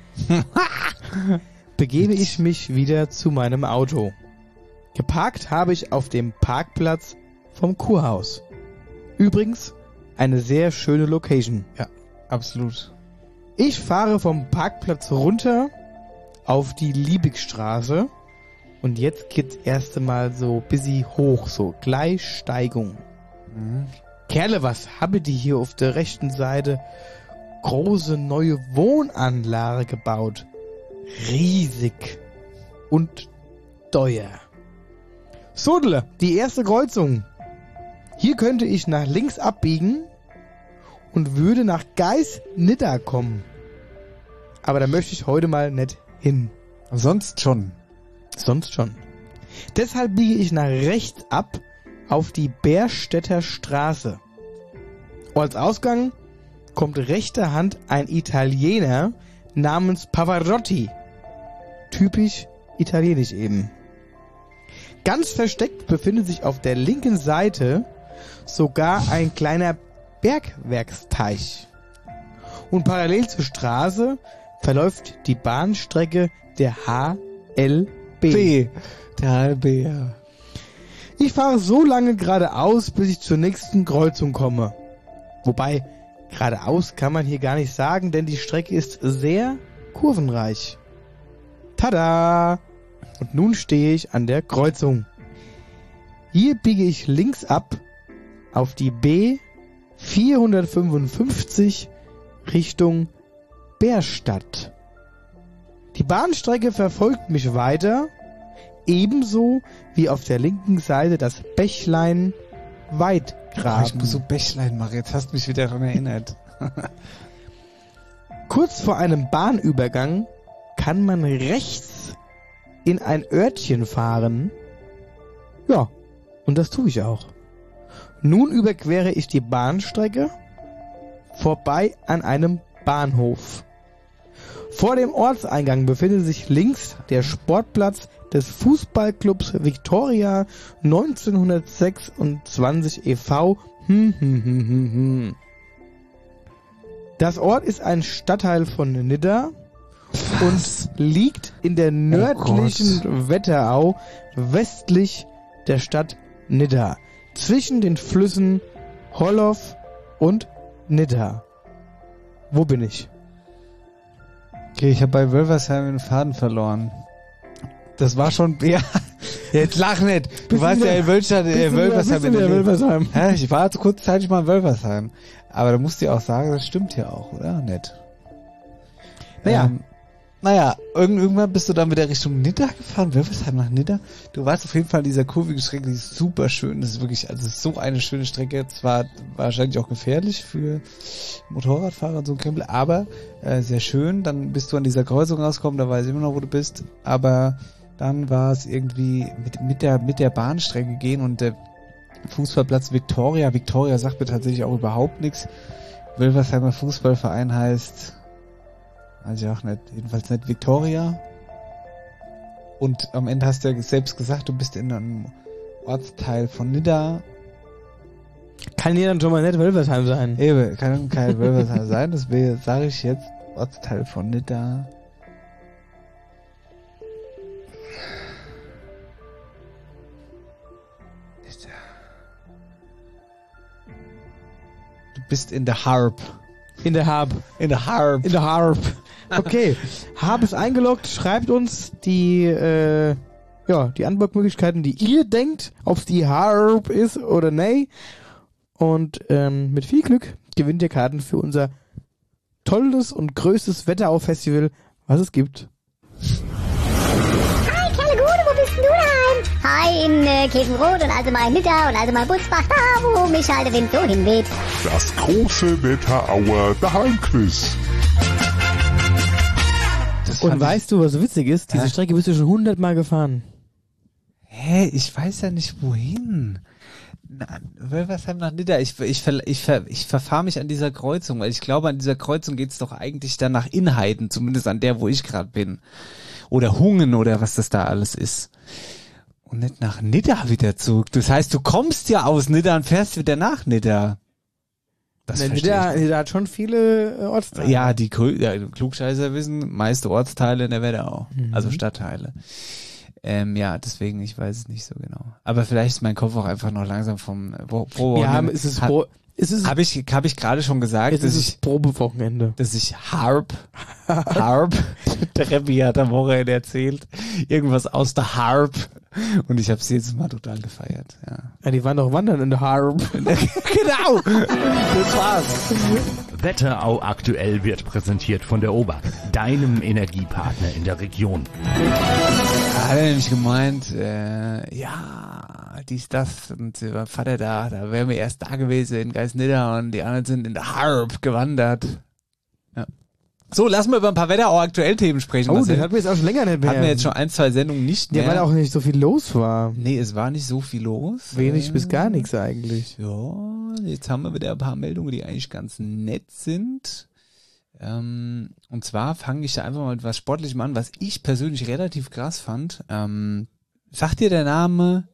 begebe ich mich wieder zu meinem Auto. Geparkt habe ich auf dem Parkplatz vom Kurhaus. Übrigens eine sehr schöne Location. Ja, absolut. Ich fahre vom Parkplatz runter auf die Liebigstraße und jetzt geht's erst einmal so busy hoch, so Gleissteigung. Mhm. Kerle, was habe die hier auf der rechten Seite große neue Wohnanlage gebaut? Riesig und teuer. Sodele, die erste Kreuzung. Hier könnte ich nach links abbiegen und würde nach Geis-Nidda kommen. Aber da möchte ich heute mal nicht hin. Sonst schon. Sonst schon. Deshalb biege ich nach rechts ab auf die Bärstädter Straße. Als Ausgang kommt rechter Hand ein Italiener namens Pavarotti. Typisch italienisch eben. Ganz versteckt befindet sich auf der linken Seite sogar ein kleiner Bergwerksteich. Und parallel zur Straße verläuft die Bahnstrecke der H L B. B. Der halbe, ja. Ich fahre so lange geradeaus, bis ich zur nächsten Kreuzung komme. Wobei, geradeaus kann man hier gar nicht sagen, denn die Strecke ist sehr kurvenreich. Tada! Und nun stehe ich an der Kreuzung. Hier biege ich links ab auf die B vierhundertfünfundfünfzig Richtung Bärstadt. Die Bahnstrecke verfolgt mich weiter, ebenso wie auf der linken Seite das Bächlein Weidgraben. Ich muss so Bächlein machen, jetzt hast du mich wieder daran erinnert. Kurz vor einem Bahnübergang kann man rechts in ein Örtchen fahren. Ja, und das tue ich auch. Nun überquere ich die Bahnstrecke vorbei an einem Bahnhof. Vor dem Ortseingang befindet sich links der Sportplatz des Fußballclubs Viktoria neunzehnhundertsechsundzwanzig e V. Hm, hm, hm, hm, hm. Das Ort ist ein Stadtteil von Nidda und liegt in der nördlichen oh Wetterau westlich der Stadt Nidda, zwischen den Flüssen Hollow und Nidda. Wo bin ich? Okay, ich habe bei Wölversheim den Faden verloren. Das war schon... Ja, jetzt lach nicht. Du warst ja in Wölversheim. Äh, Wölversheim in der Wölversheim. Ja, ich war kurzzeitig mal in Wölversheim. Aber da musst du ja auch sagen, das stimmt ja auch, oder? Nett. Naja, ähm, naja, irgend, irgendwann bist du dann wieder Richtung Nidda gefahren, Wölversheim nach Nidda. Du warst auf jeden Fall in dieser kurvigen Strecke, die ist super schön. Das ist wirklich, also so eine schöne Strecke. Zwar wahrscheinlich auch gefährlich für Motorradfahrer und so ein Krempel, aber äh, sehr schön. Dann bist du an dieser Kreuzung rausgekommen, da weiß ich immer noch, wo du bist. Aber dann war es irgendwie mit, mit der, mit der Bahnstrecke gehen und der Fußballplatz Viktoria. Viktoria sagt mir tatsächlich auch überhaupt nichts. Wölversheimer Fußballverein heißt, weiß ich auch nicht, jedenfalls nicht Viktoria. Und am Ende hast du ja selbst gesagt, du bist in einem Ortsteil von Nidda. Kann ja dann schon mal nicht Wölversheim sein. Eben, kann kein Wölversheim sein, das sage ich jetzt, Ortsteil von Nidda. Du bist in der Harp. In der Harp. In der Harp. In der Harp. Okay. Harp ist eingeloggt. Schreibt uns die, äh, ja, die Antwortmöglichkeiten, die ihr denkt, ob es die Harp ist oder nee. Und ähm, mit viel Glück gewinnt ihr Karten für unser tolles und größtes Wetterau-Festival, was es gibt. Hi, Kerle Gude, wo bist denn du daheim? Hi, in äh, Käfenrot und also mal in Nidda und also mal in Butzbach, da wo mich halt der Wind so hinweht. Das große Wetterauer Daheimquiz. Und weißt du, was so witzig ist? Diese Hä? Strecke bist du schon hundertmal gefahren. Hä, ich weiß ja nicht wohin. Na, Wölversheim nach Nidda. Ich, ich, ver, ich, ver, ich verfahre mich an dieser Kreuzung, weil ich glaube, an dieser Kreuzung geht's doch eigentlich dann nach Inheiden, zumindest an der, wo ich gerade bin. Oder Hungen oder was das da alles ist. Und nicht nach Nidda wieder zurück. Das heißt, du kommst ja aus Nidda und fährst wieder nach Nidda. Das Ne, verstehe Nidda, ich. Nidda hat schon viele äh, Ortsteile. Ja, die Grö ja, Klugscheißer wissen, meiste Ortsteile in der Wetterau. Mhm. Also Stadtteile. Ähm, ja, deswegen, ich weiß es nicht so genau. Aber vielleicht ist mein Kopf auch einfach noch langsam vom wo, wo Wir haben, es ist, ha, Pro, es ist, Habe ich, hab ich gerade schon gesagt, es dass ist ich, Probewochenende. dass ich Harp, Harp, der Reppi hat am Wochenende erzählt, irgendwas aus der Harp. Und ich habe es jedes Mal total gefeiert. Ja. Ja, die waren doch wandern in der Harp. Genau, das war's. Wetterau aktuell wird präsentiert von der O B A, deinem Energiepartner in der Region. Da hat er nämlich gemeint, äh, ja, dies, das, und äh, mein Vater da, da wären wir erst da gewesen in Geisnidda und die anderen sind in der Harp gewandert. Ja. So, lassen wir über ein paar Wetterau aktuell Themen sprechen. Oh, Marcel. den hatten wir jetzt auch schon länger nicht mehr. Hatten wir jetzt schon ein, zwei Sendungen nicht mehr. Ja, weil auch nicht so viel los war. Nee, es war nicht so viel los. Wenig äh, bis gar nichts eigentlich. Ja, jetzt haben wir wieder ein paar Meldungen, die eigentlich ganz nett sind. Ähm, und zwar fange ich da einfach mal mit was Sportlichem an, was ich persönlich relativ krass fand. Ähm, sagt dir der Name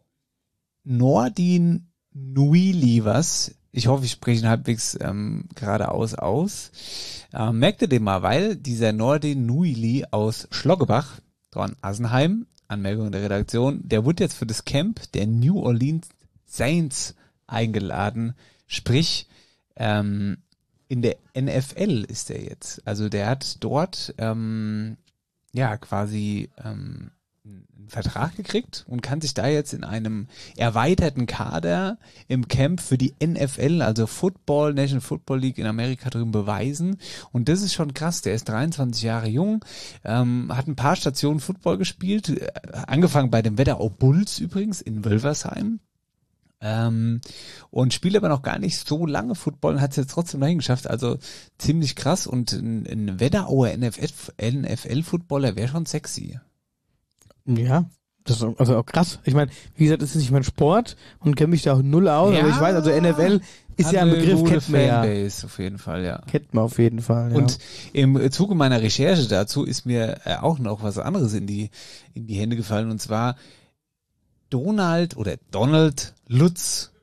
Nordin Nuili was? Ich hoffe, ich spreche ihn halbwegs ähm, geradeaus aus. Ähm, merkt ihr den mal, weil dieser Nordin Nuili aus Schloggebach, dran Assenheim, Anmerkung der Redaktion, der wurde jetzt für das Camp der New Orleans Saints eingeladen. Sprich, ähm, in der N F L ist er jetzt. Also der hat dort ähm, ja quasi ähm, einen Vertrag gekriegt und kann sich da jetzt in einem erweiterten Kader im Camp für die N F L, also Football, National Football League in Amerika drüben beweisen. Und das ist schon krass. Der ist dreiundzwanzig Jahre jung, ähm, hat ein paar Stationen Football gespielt, äh, angefangen bei den Wetterau Bulls übrigens in Wölversheim. Ähm, und spielt aber noch gar nicht so lange Football und hat es jetzt trotzdem dahin geschafft. Also ziemlich krass. Und ein, ein Wetterauer N F L-Footballer wäre schon sexy. Ja, das ist also auch krass. Ich meine, wie gesagt, es ist nicht mein Sport und kenne mich da auch null aus, Ja. aber ich weiß, also N F L Ist ja ein Begriff, gute kennt man ja. Fanbase auf jeden Fall, ja. Kennt man auf jeden Fall, ja. Und im Zuge meiner Recherche dazu ist mir äh, auch noch was anderes in die, in die Hände gefallen, und zwar Donald oder Donald Lutz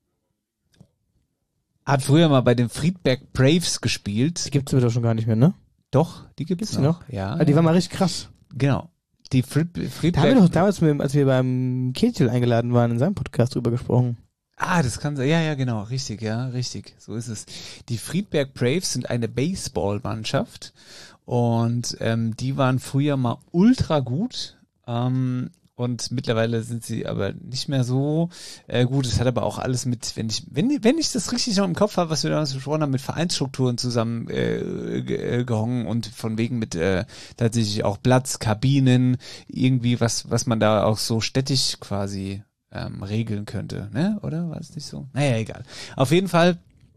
hat früher mal bei den Friedberg Braves gespielt. Die gibt's aber doch schon gar nicht mehr, ne? Doch, die gibt's, Gibt's die noch. noch? Ja. Ah, die ja. waren mal richtig krass. Genau. Die Fried, Da Friedberg. haben wir doch damals, mit, als wir beim Ketil eingeladen waren, in seinem Podcast drüber gesprochen. Ah, das kann sein. Ja, ja, genau. Richtig, ja, richtig. So ist es. Die Friedberg Braves sind eine Baseballmannschaft und ähm, die waren früher mal ultra gut. Ähm, Und mittlerweile sind sie aber nicht mehr so äh, gut. Es hat aber auch alles mit, wenn ich, wenn, wenn ich das richtig noch im Kopf habe, was wir damals besprochen haben, mit Vereinsstrukturen zusammen äh, ge, äh, gehongen und von wegen mit äh, tatsächlich auch Platz, Kabinen, irgendwie was, was man da auch so städtisch quasi ähm, regeln könnte, ne? Oder war es nicht so? Naja, egal. Auf jeden Fall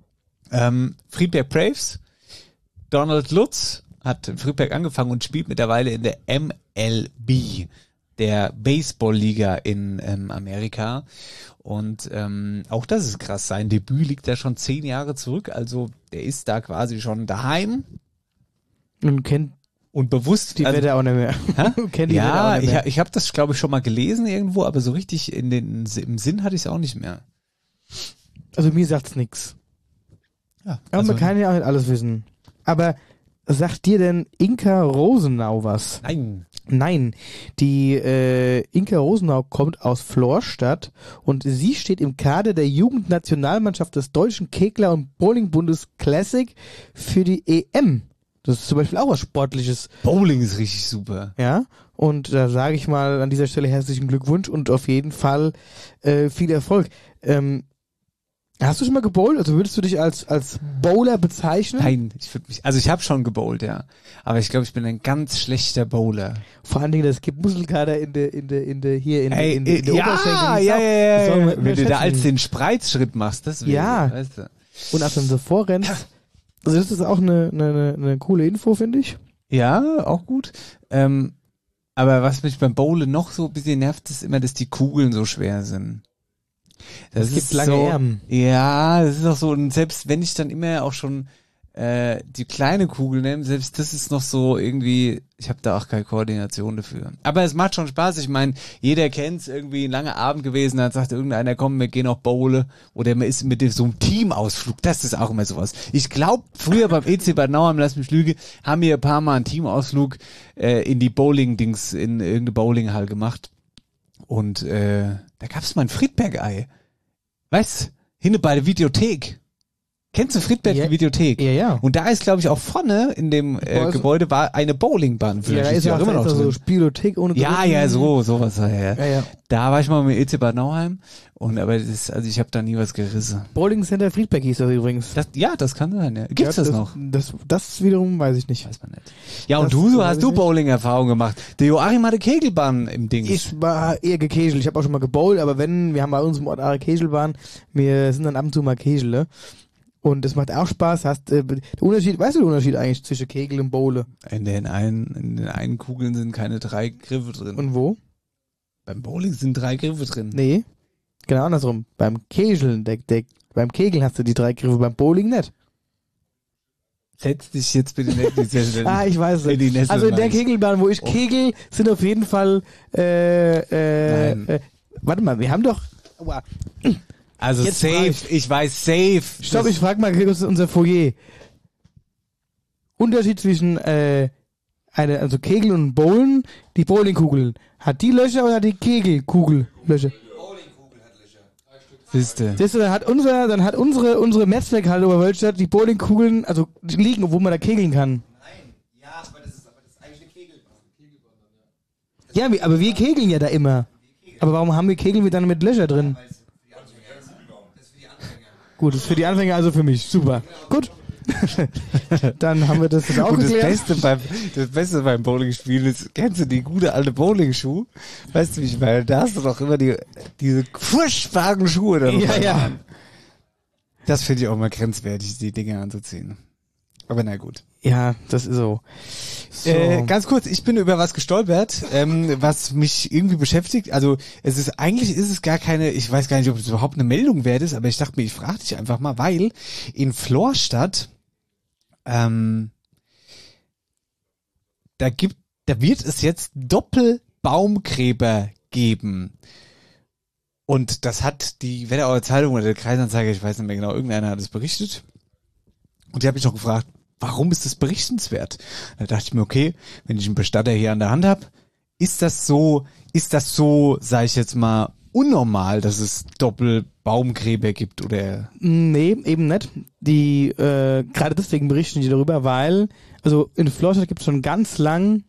ähm, Friedberg Braves, Donald Lutz hat in Friedberg angefangen und spielt mittlerweile in der M L B, der Baseball-Liga in ähm, Amerika. Und ähm, auch das ist krass. Sein Debüt liegt da schon zehn Jahre zurück. Also der ist da quasi schon daheim. Und kennt Und bewusst. die also, Wette auch nicht mehr. kennt die Wette auch ja, nicht ich, mehr. ich habe das, glaube ich, schon mal gelesen irgendwo, aber so richtig in den, im Sinn hatte ich es auch nicht mehr. Also mir sagt's nix. Ja, Aber also, man kann ja auch nicht alles wissen. Aber sagt dir denn Inka Rosenau was? Nein. Nein, die äh, Inka Rosenau kommt aus Florstadt und sie steht im Kader der Jugendnationalmannschaft des Deutschen Kegler- und Bowlingbundes Classic für die E M. Das ist zum Beispiel auch was Sportliches. Bowling ist richtig super. Ja, und da sage ich mal an dieser Stelle herzlichen Glückwunsch und auf jeden Fall äh, viel Erfolg. Ähm, Hast du schon mal gebowlt? Also würdest du dich als als Bowler bezeichnen? Nein, ich würde mich, also ich habe schon gebowlt, ja, aber ich glaube, ich bin ein ganz schlechter Bowler. Vor allen Dingen, es gibt Muskelkater in der in der in der hier in, Ey, in, in der ja, Oberschenkel. ja, die ja, Sau. ja, Das soll ja. man Wenn du da als unterschätzen. den Spreizschritt machst, das will Ja. ich, weißt du. Und als du dann so vorrennst. Also das ist auch eine, eine, eine, eine coole Info, finde ich. Ja, auch gut. Ähm, aber was mich beim Bowlen noch so ein bisschen nervt, ist immer, dass die Kugeln so schwer sind. Das Es gibt ist lange so, Ärmel. Ja, das ist auch so, und selbst wenn ich dann immer auch schon äh, die kleine Kugel nehme, selbst das ist noch so irgendwie, ich habe da auch keine Koordination dafür. Aber es macht schon Spaß, ich meine, jeder kennt's, irgendwie ein langer Abend gewesen, dann sagt irgendeiner, komm, wir gehen auch bowlen, oder man ist mit so einem Teamausflug, das ist auch immer sowas. Ich glaube, früher beim E C Bad Nauheim, lass mich lügen, haben wir ein paar Mal einen Teamausflug äh, in die Bowling-Dings, in irgendeine Bowlinghall gemacht. Und äh, da gab's mal ein Friedberg-Ei. Weißt, hinne bei der Videothek. Kennst du Friedberg, Ja. die Videothek? Ja, ja. Und da ist, glaube ich, auch vorne in dem äh, Boah, ist- Gebäude war eine Bowlingbahn. Ja, Vielleicht da ist ist die ja auch immer noch so drin. Spielothek ohne Ja, Drücken. ja, so, sowas. Ja. Ja, ja. Da war ich mal mit E C Bad Nauheim. Und aber das ist, also ich habe da nie was gerissen. Bowling Center Friedberg hieß das übrigens. Das, ja, das kann sein, ja. Gibt's ja, das, noch? Das, das wiederum weiß ich nicht. Weiß man nicht. Ja, und Das du, so weiß hast ich du nicht. Bowling-Erfahrung gemacht. Der Joachim hatte Kegelbahn im Ding. Ich war eher gekegelt. Ich habe auch schon mal gebowlt, aber wenn, wir haben bei uns im Ort eine Kegelbahn, wir sind dann ab und zu mal Kegele. Und es macht auch Spaß. Hast, äh, der Unterschied, weißt du den Unterschied eigentlich zwischen Kegel und Bowle? In den einen, in den einen Kugeln sind keine drei Griffe drin. Und wo? Beim Bowling sind drei Griffe drin. Nee. Genau andersrum. Beim Kegeln, der, der, beim Kegeln hast du die drei Griffe, beim Bowling nicht. Setz dich jetzt bitte nicht in die Sessel. Ah, ich weiß in die es. Nessel Also in der meinst. Kegelbahn, wo ich Oh. kegel, sind auf jeden Fall, äh, äh, Nein. äh, warte mal, wir haben doch, aua. Also Jetzt frag safe, ich- ich weiß safe. Stopp, Das- ich frage mal kurz unser Foyer. Unterschied zwischen, äh, eine, also Kegel und Bowlen, die Bowlingkugel. Hat die Löcher oder hat die Kegelkugel Löcher? Siehste. Siehst du, dann hat unser, dann hat unsere, unsere Metzwerkhalle Oberwölstadt die Bowlingkugeln, also die liegen, wo man da kegeln kann. Ja, wir- aber wir kegeln ja da immer. Aber warum haben wir Kegeln dann mit Löcher drin? Gut, das ist für die Anfänger, also für mich. Super. Gut. Dann haben wir das jetzt auch Und das geklärt. Beste beim, das Beste beim Bowlingspielen ist, kennst du die gute alte Bowlingschuh? Weißt du, wie ich meine? Da hast du doch immer die, diese furchtbaren Schuhe da Ja, ja. Das finde ich auch mal grenzwertig, die Dinge anzuziehen. Aber na gut. Ja, das ist so. so. Äh, ganz kurz, ich bin über was gestolpert, ähm, was mich irgendwie beschäftigt. Also es ist eigentlich ist es gar keine, ich weiß gar nicht, ob es überhaupt eine Meldung wert ist, aber ich dachte mir, ich frage dich einfach mal, weil in Florstadt ähm, da gibt, da wird es jetzt Doppelbaumgräber geben. Und das hat die Wetterauer Zeitung oder der Kreisanzeiger, ich weiß nicht mehr genau, irgendeiner hat es berichtet. Und die habe ich noch gefragt, warum ist das berichtenswert? Da dachte ich mir, okay, wenn ich einen Bestatter hier an der Hand habe, ist das so, ist das so, sage ich jetzt mal, unnormal, dass es Doppelbaumgräber gibt oder? Nee, eben nicht. Die, äh, gerade deswegen berichten die darüber, weil, also in Florstadt gibt es schon ganz lang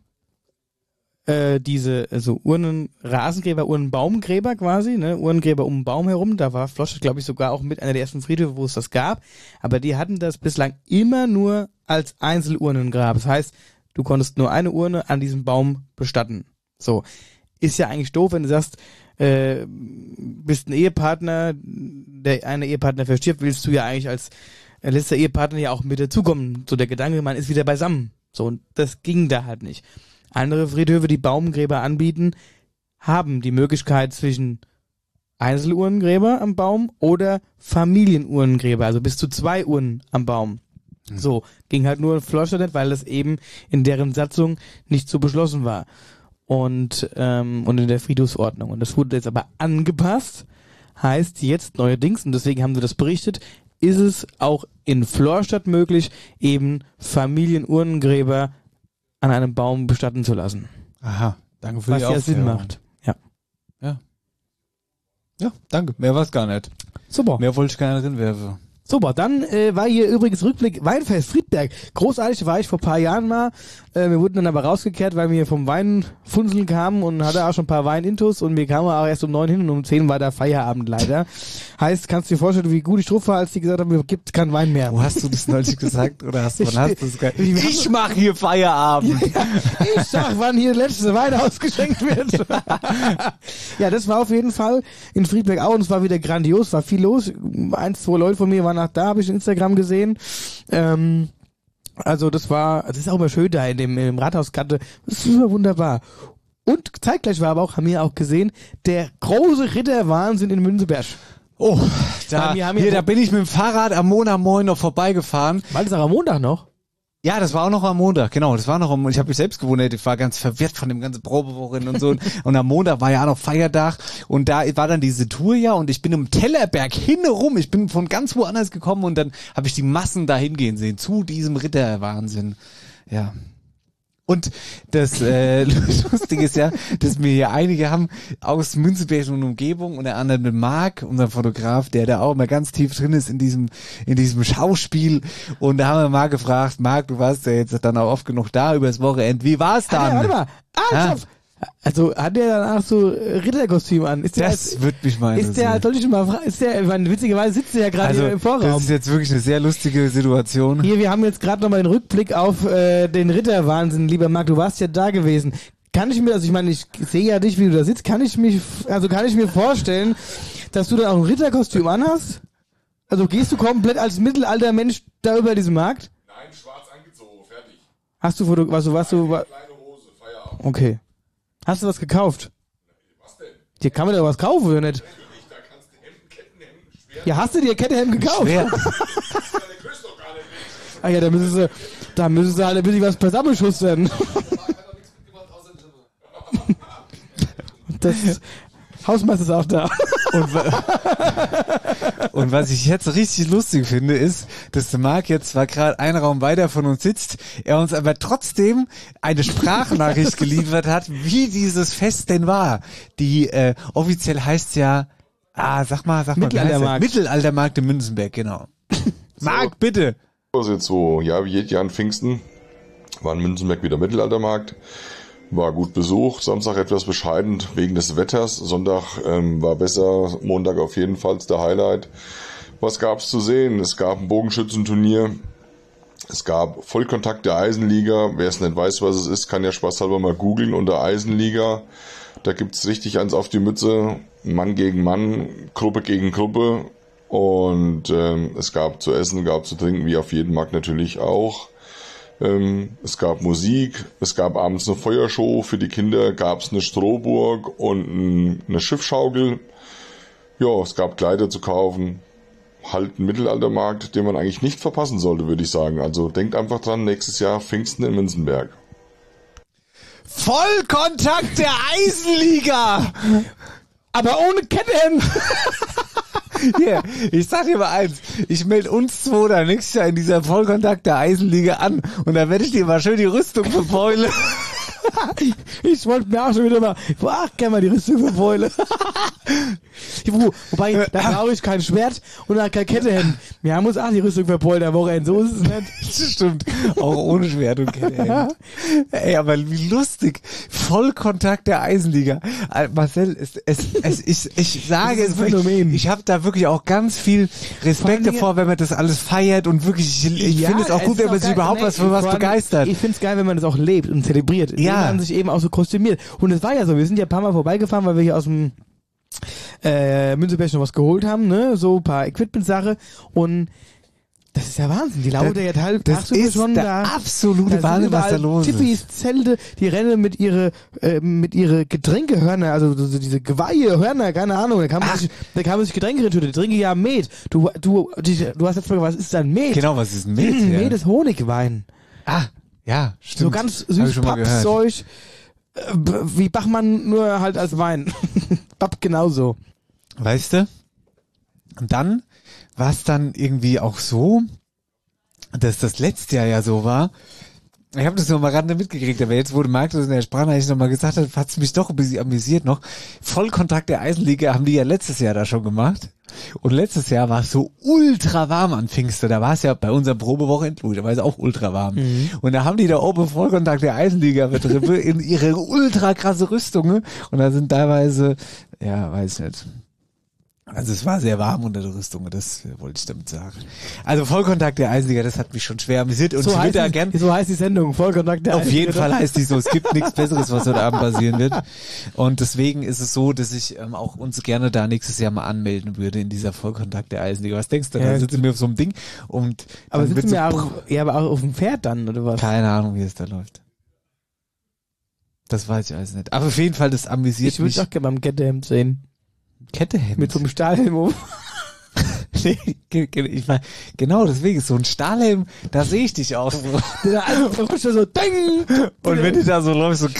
äh, diese, also Urnen, Rasengräber, Urnenbaumgräber quasi, ne, Urnengräber um den Baum herum. Da war Florstadt, glaube ich, sogar auch mit einer der ersten Friedhöfe, wo es das gab. Aber die hatten das bislang immer nur als Einzelurnengrab. Das heißt, du konntest nur eine Urne an diesem Baum bestatten. So. Ist ja eigentlich doof, wenn du sagst, äh, bist ein Ehepartner, der eine Ehepartner verstirbt, willst du ja eigentlich als äh, letzter Ehepartner ja auch mit dazukommen. So der Gedanke, man ist wieder beisammen. So, und das ging da halt nicht. Andere Friedhöfe, die Baumgräber anbieten, haben die Möglichkeit zwischen Einzelurnengräber am Baum oder Familienurnengräber, also bis zu zwei Urnen am Baum. Mhm. So, ging halt nur in Florstadt nicht, weil das eben in deren Satzung nicht so beschlossen war. Und, ähm, und in der Friedhofsordnung. Und das wurde jetzt aber angepasst, heißt jetzt neuerdings, und deswegen haben wir das berichtet, ist es auch in Florstadt möglich, eben Familienurnengräber an einem Baum bestatten zu lassen. Aha, danke für Was die ja Aufklärung. Sinn macht. Ja. Ja. Ja, danke. Mehr war's gar nicht. Super. Mehr wollte ich gar nicht hinwerfen. Super, dann äh, war hier übrigens Rückblick Weinfest Friedberg. Großartig war ich vor ein paar Jahren mal. Äh, wir wurden dann aber rausgekehrt, weil wir vom Weinfunzeln kamen und hatte auch schon ein paar Weinintus und wir kamen auch erst um neun hin und um zehn war der Feierabend leider. Heißt, kannst du dir vorstellen, wie gut ich drauf war, als die gesagt haben, es gibt keinen Wein mehr. Wo hast du das neulich gesagt? Oder hast du, wann hast du das gesagt? Ich mach hier Feierabend. Ja, ich sag, wann hier der letzte Wein ausgeschenkt wird. Ja, das war auf jeden Fall in Friedberg auch und es war wieder grandios, war viel los. Eins, zwei Leute von mir waren nach da, habe ich Instagram gesehen. Ähm, also das war, das ist auch immer schön da in dem, im Rathausgatte. Das ist immer wunderbar. Und zeitgleich war aber auch, haben wir auch gesehen, der große Ritterwahnsinn in Münzeberg. Oh, da, wir haben hier, ja da bin ich mit dem Fahrrad am Montagmorgen noch vorbeigefahren. War das auch am Montag noch? Ja, das war auch noch am Montag, genau, das war noch am, ich habe mich selbst gewundert, ich war ganz verwirrt von dem ganzen Probewochen und so und am Montag war ja auch noch Feiertag und da war dann diese Tour ja und ich bin im Tellerberg hinrum, ich bin von ganz woanders gekommen und dann habe ich die Massen da hingehen sehen, zu diesem Ritterwahnsinn, ja. Und das äh, Lustige ist ja, dass wir hier einige haben aus Münzeberg und Umgebung, unter anderem den Marc, unser Fotograf, der da auch immer ganz tief drin ist in diesem in diesem Schauspiel. Und da haben wir mal gefragt, Marc, du warst ja jetzt dann auch oft genug da übers Wochenende. Wie war's dann? Ah, warte mal. Ah, ah? Also hat der danach so Ritterkostüm an? Ist der das als, wird mich mal Ist der, soll ich mal fragen, ist der, ich meine, witzigerweise sitzt der ja gerade also, hier im Vorraum. Das ist jetzt wirklich eine sehr lustige Situation. Hier, wir haben jetzt gerade nochmal den Rückblick auf äh, den Ritterwahnsinn, lieber Marc, du warst ja da gewesen. Kann ich mir, also ich meine, ich sehe ja dich, wie du da sitzt, kann ich mich, also kann ich mir vorstellen, dass du dann auch ein Ritterkostüm anhast? Also gehst du komplett als Mittelaltermensch da über diesen Markt? Nein, schwarz angezogen, fertig. Hast du Foto, was du, was du, Kleine Hose, Feierabend. okay. Hast du was gekauft? Was denn? Dir kann man da was kaufen, oder nicht? Natürlich, da kannst du Hemden, Kettenhemden, schwer. Ja, hast du dir Kettehemden gekauft? Schwer. Das kriegst du doch gar nicht. Ah ja, da müssen sie, da müssen sie halt ein bisschen was zusammenschustern. Das Hausmeister ist auch da. Und, und was ich jetzt richtig lustig finde, ist, dass der Marc jetzt zwar gerade einen Raum weiter von uns sitzt, er uns aber trotzdem eine Sprachnachricht geliefert hat, wie dieses Fest denn war. Die äh, offiziell heißt ja, ah, sag mal, sag mal, Mittelaltermarkt. Mittelaltermarkt in Münzenberg, genau. So. Marc, bitte. Das ist jetzt so, ja, wie jedes Jahr an Pfingsten war in Münzenberg wieder Mittelaltermarkt. War gut besucht, Samstag etwas bescheiden wegen des Wetters, Sonntag ähm, war besser, Montag auf jeden Fall der Highlight. Was gab's zu sehen? Es gab ein Bogenschützenturnier, es gab Vollkontakt der Eisenliga, wer es nicht weiß, was es ist, kann ja spaßhalber mal googeln unter Eisenliga. Da gibt's richtig eins auf die Mütze, Mann gegen Mann, Gruppe gegen Gruppe, Und ähm, es gab zu essen, gab zu trinken, wie auf jedem Markt natürlich auch. Ähm, es gab Musik, es gab abends eine Feuershow, für die Kinder gab es eine Strohburg und ein, eine Schiffschaukel. Ja, es gab Kleider zu kaufen. Halt ein Mittelaltermarkt, den man eigentlich nicht verpassen sollte, würde ich sagen. Also denkt einfach dran, nächstes Jahr Pfingsten in Münzenberg. Vollkontakt der Eisenliga! Aber ohne Kettenhemd! Hier, ich sag dir mal eins, ich melde uns zwei da nächstes Jahr in dieser Vollkontakt der Eisenliga an und dann werde ich dir mal schön die Rüstung verpeulen. Ich wollte mir auch schon wieder mal, ach, gerne mal die Rüstung verpeulen. Wo, wobei, da brauche ich kein Schwert und auch kein Kettehemd. Wir haben uns auch die Rüstung verpeulen am Wochenende, so ist es nicht. Das stimmt, auch ohne Schwert und Kettehemd. Ey, aber wie lustig. Vollkontakt der Eisenliga. Marcel, es, es, es, ich, ich sage es wirklich, ich habe da wirklich auch ganz viel Respekt davor, wenn man das alles feiert und wirklich, ich, ich Ja, finde es auch es gut, ist wenn man auch sich geil. überhaupt Nee, was für was vor allem, begeistert. Ich finde es geil, wenn man das auch lebt und zelebriert, indem Ja. man sich eben auch so kostümiert. Und es war ja so, wir sind ja ein paar Mal vorbeigefahren, weil wir hier aus dem äh, Münzenberg noch was geholt haben, ne, so ein paar Equipment-Sache und das ist ja Wahnsinn. Die laufen ja teil- Das tagsüber ist schon der da. absolute Da Wahnsinn, sind was da überall los ist. Tiffys, Zelte, die rennen mit ihre äh, mit ihre Getränkehörner, also so diese Geweihe, Hörner, keine Ahnung, da kann man sich, da kann man sich Getränke reintun. Die trinken ja Met. Du du die, du hast jetzt gefragt, was ist denn Met? Genau, was ist ein Met? Ja. Met ist Honigwein. Ah, ja, stimmt. So ganz Hab ich süß schon mal gehört. Pappzeug, äh, wie Bachmann, nur halt als Wein. Papp genauso. Weißt du? Und dann war es dann irgendwie auch so, dass das letzte Jahr ja so war. Ich habe das noch mal gerade mitgekriegt, aber jetzt wurde Markus in der Sprachnachricht noch mal gesagt, hat hat's mich doch ein bisschen amüsiert noch. Vollkontakt der Eisenliga haben die ja letztes Jahr da schon gemacht. Und letztes Jahr war es so ultra warm an Pfingsten. Da war es ja bei unserem Probewochenende, da war es auch ultra warm. Mhm. Und da haben die da oben Vollkontakt der Eisenliga mit drin, in ihre ultra krasse Rüstungen. Und da sind teilweise, ja, weiß nicht. Also es war sehr warm unter der Rüstung, das wollte ich damit sagen. Also Vollkontakt der Eisenliga, das hat mich schon schwer amüsiert. Und So ich heißt, würde da die, gern, so heißt die Sendung, Vollkontakt der auf jeden Eisenliga. Fall heißt die so, es gibt nichts Besseres, was heute Abend passieren wird. Und deswegen ist es so, dass ich ähm, auch uns gerne da nächstes Jahr mal anmelden würde in dieser Vollkontakt der Eisenliga. Was denkst du? Ja, Da sitzen wir auf so einem Ding und Aber dann sitzen wird wir so, auch, ja, aber auch auf dem Pferd dann, oder was? keine Ahnung, wie es da läuft. Das weiß ich alles nicht. Aber auf jeden Fall, das amüsiert Ich würde mich. doch gerne beim Kettehemd sehen. Kettehemd. Mit so einem Stahlhelm um. Nee, ge- ge- ich mein, genau, deswegen so ein Stahlhelm, da sehe ich dich auch. Der da einfach so, ding! Und wenn du da so läufst, so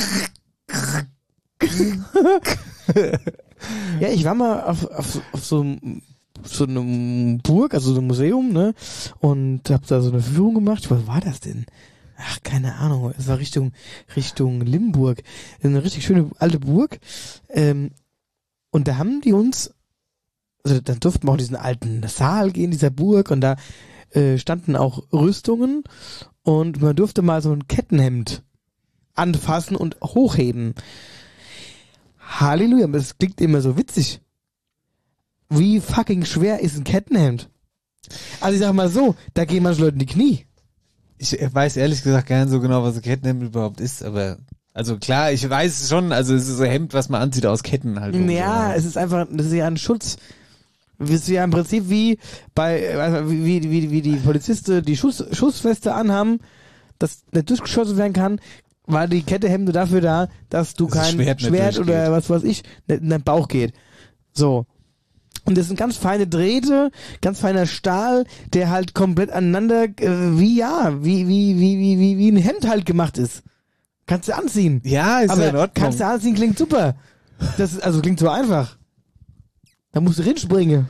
Ja, ich war mal auf, auf, auf so, einem- so einem Burg, also so einem Museum, ne? Und hab da so eine Führung gemacht. Was war das denn? Ach, keine Ahnung. Es war Richtung, Richtung Limburg. Eine richtig schöne alte Burg. Ähm, und da haben die uns, also dann durften wir auch in diesen alten Saal gehen, dieser Burg, und da äh, standen auch Rüstungen und man durfte mal so ein Kettenhemd anfassen und hochheben. Halleluja, aber das klingt immer so witzig. Wie fucking schwer ist ein Kettenhemd? Also ich sag mal so, da gehen manche Leute in die Knie. ich weiß ehrlich gesagt gar nicht so genau, was ein Kettenhemd überhaupt ist, aber also klar, ich weiß es schon, also es ist ein Hemd, was man anzieht aus Ketten halt. Ja, es ist einfach, das ist ja ein Schutz. Das ist ja im Prinzip wie bei, also wie, wie, wie die Polizisten die Schuss, Schussweste anhaben, dass nicht durchgeschossen werden kann, war die Kettehemde dafür da, dass du Dass das kein Schwert Schwert, nicht oder durchgeht. was weiß ich, nicht in deinen Bauch geht. So. Und das sind ganz feine Drähte, ganz feiner Stahl, der halt komplett aneinander, äh, wie ja, wie, wie, wie, wie, wie, wie ein Hemd halt gemacht ist. Kannst du anziehen. Ja, ist Aber ja in Ordnung. kannst du anziehen, klingt super. Das ist, also klingt so einfach. Da musst du rinspringen.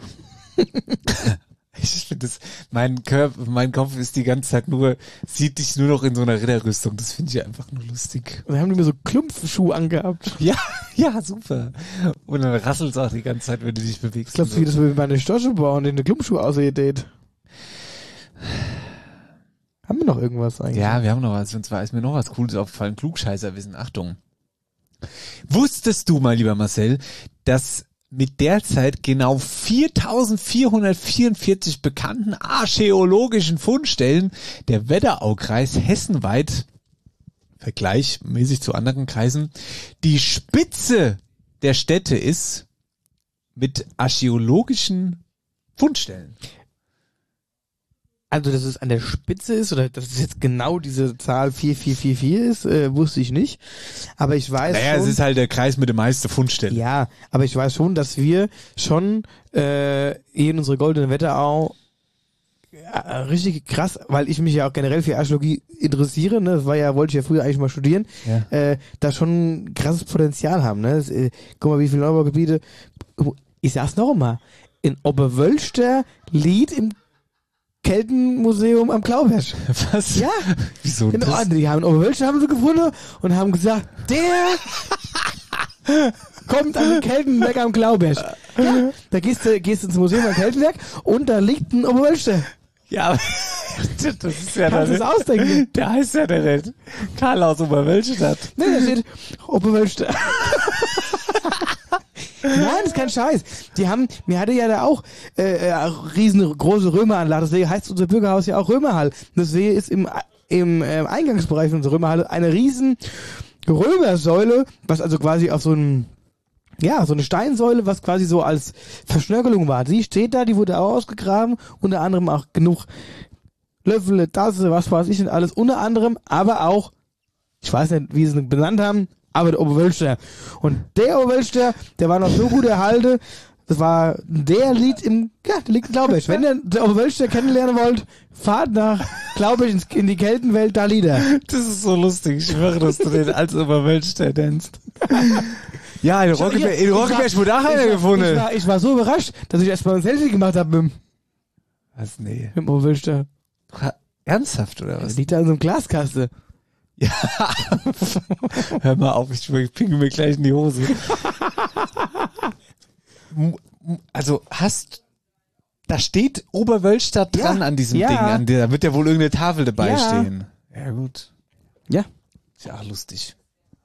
Ich finde das, mein Körper, mein Kopf ist die ganze Zeit nur, sieht dich nur noch in so einer Ritterrüstung. Das finde ich einfach nur lustig. Und dann haben die mir so Klumpfschuhe angehabt. Ja, ja, super. Und dann rasselst du auch die ganze Zeit, wenn du dich bewegst. Glaubst du, wie das mit meine Stosche bauen, den eine Klumpschuhe aussieht? Haben wir noch irgendwas eigentlich? Ja, wir haben noch was. Und zwar ist mir noch was Cooles aufgefallen. Klugscheißerwissen. Achtung. Wusstest du, mein lieber Marcel, dass mit derzeit genau viertausendvierhundertvierundvierzig bekannten archäologischen Fundstellen der Wetteraukreis hessenweit, vergleichmäßig zu anderen Kreisen, die Spitze der Städte ist mit archäologischen Fundstellen. Also, dass es an der Spitze ist oder dass es jetzt genau diese Zahl vier vier vier vier ist, äh, wusste ich nicht. Aber ich weiß Naja, schon, es ist halt der Kreis mit den meisten Fundstellen. ja, aber ich weiß schon, dass wir schon äh, in unsere goldene Wetterau ja, richtig krass, weil ich mich ja auch generell für Archäologie interessiere, ne, das war ja, wollte ich ja früher eigentlich mal studieren, Ja. äh, da schon ein krasses Potenzial haben, ne, das, äh, guck mal, wie viele Neubaugebiete, ich sag's noch mal, in Oberwölster liegt im Keltenmuseum am Klauberg. Was? Ja. Wieso In, das? die haben in Oberwölster haben sie gefunden und haben gesagt, der kommt an den Keltenberg am Klauberg. Ja, da gehst du, gehst du ins Museum am Keltenberg und da liegt ein Oberwölster. Ja, aber das ist ja Kannst du es der, ausdenken? der heißt ja der nicht. Karl aus Oberwölstadt. Ne, da steht Oberwölster. Nein, das ist kein Scheiß. Die haben, mir hatte ja da auch äh, äh, riesengroße Römeranlage. Deswegen heißt unser Bürgerhaus ja auch Römerhall. Deswegen ist im, im äh, Eingangsbereich unserer Römerhalle eine riesen Römersäule, was also quasi auf so ein ja, so eine Steinsäule, was quasi so als Verschnörkelung war. Sie steht da, die wurde auch ausgegraben, unter anderem auch genug Löffel, Tasse, was weiß ich und alles, unter anderem, aber auch, ich weiß nicht, wie sie es benannt haben, aber der Oberwölster. Und der Oberwölster, der war noch so gut erhalten, das war, der liegt im, ja, der liegt in Glauberg. Wenn ihr den Oberwölster kennenlernen wollt, fahrt nach Glauberg ins, in die Keltenwelt, da liegt er. Das ist so lustig. Ich schwöre, dass du den als Oberwölster nennst. Ja, in Rockeberg, in Rockeberg wurde auch einer gefunden. Ich war, ich war so überrascht, dass ich erst mal ein Selfie gemacht habe mit, Was? Nee. mit dem Oberwölster. Ernsthaft, oder Der was? liegt da in so einem Glaskaste. Ja. Hör mal auf, ich, ich pinkel mir gleich in die Hose. Also, hast, da steht Oberwölstadt dran Ja, an diesem ja. Ding. An der, da wird ja wohl irgendeine Tafel dabei Ja. stehen. Ja, gut. Ja. Ist ja auch lustig.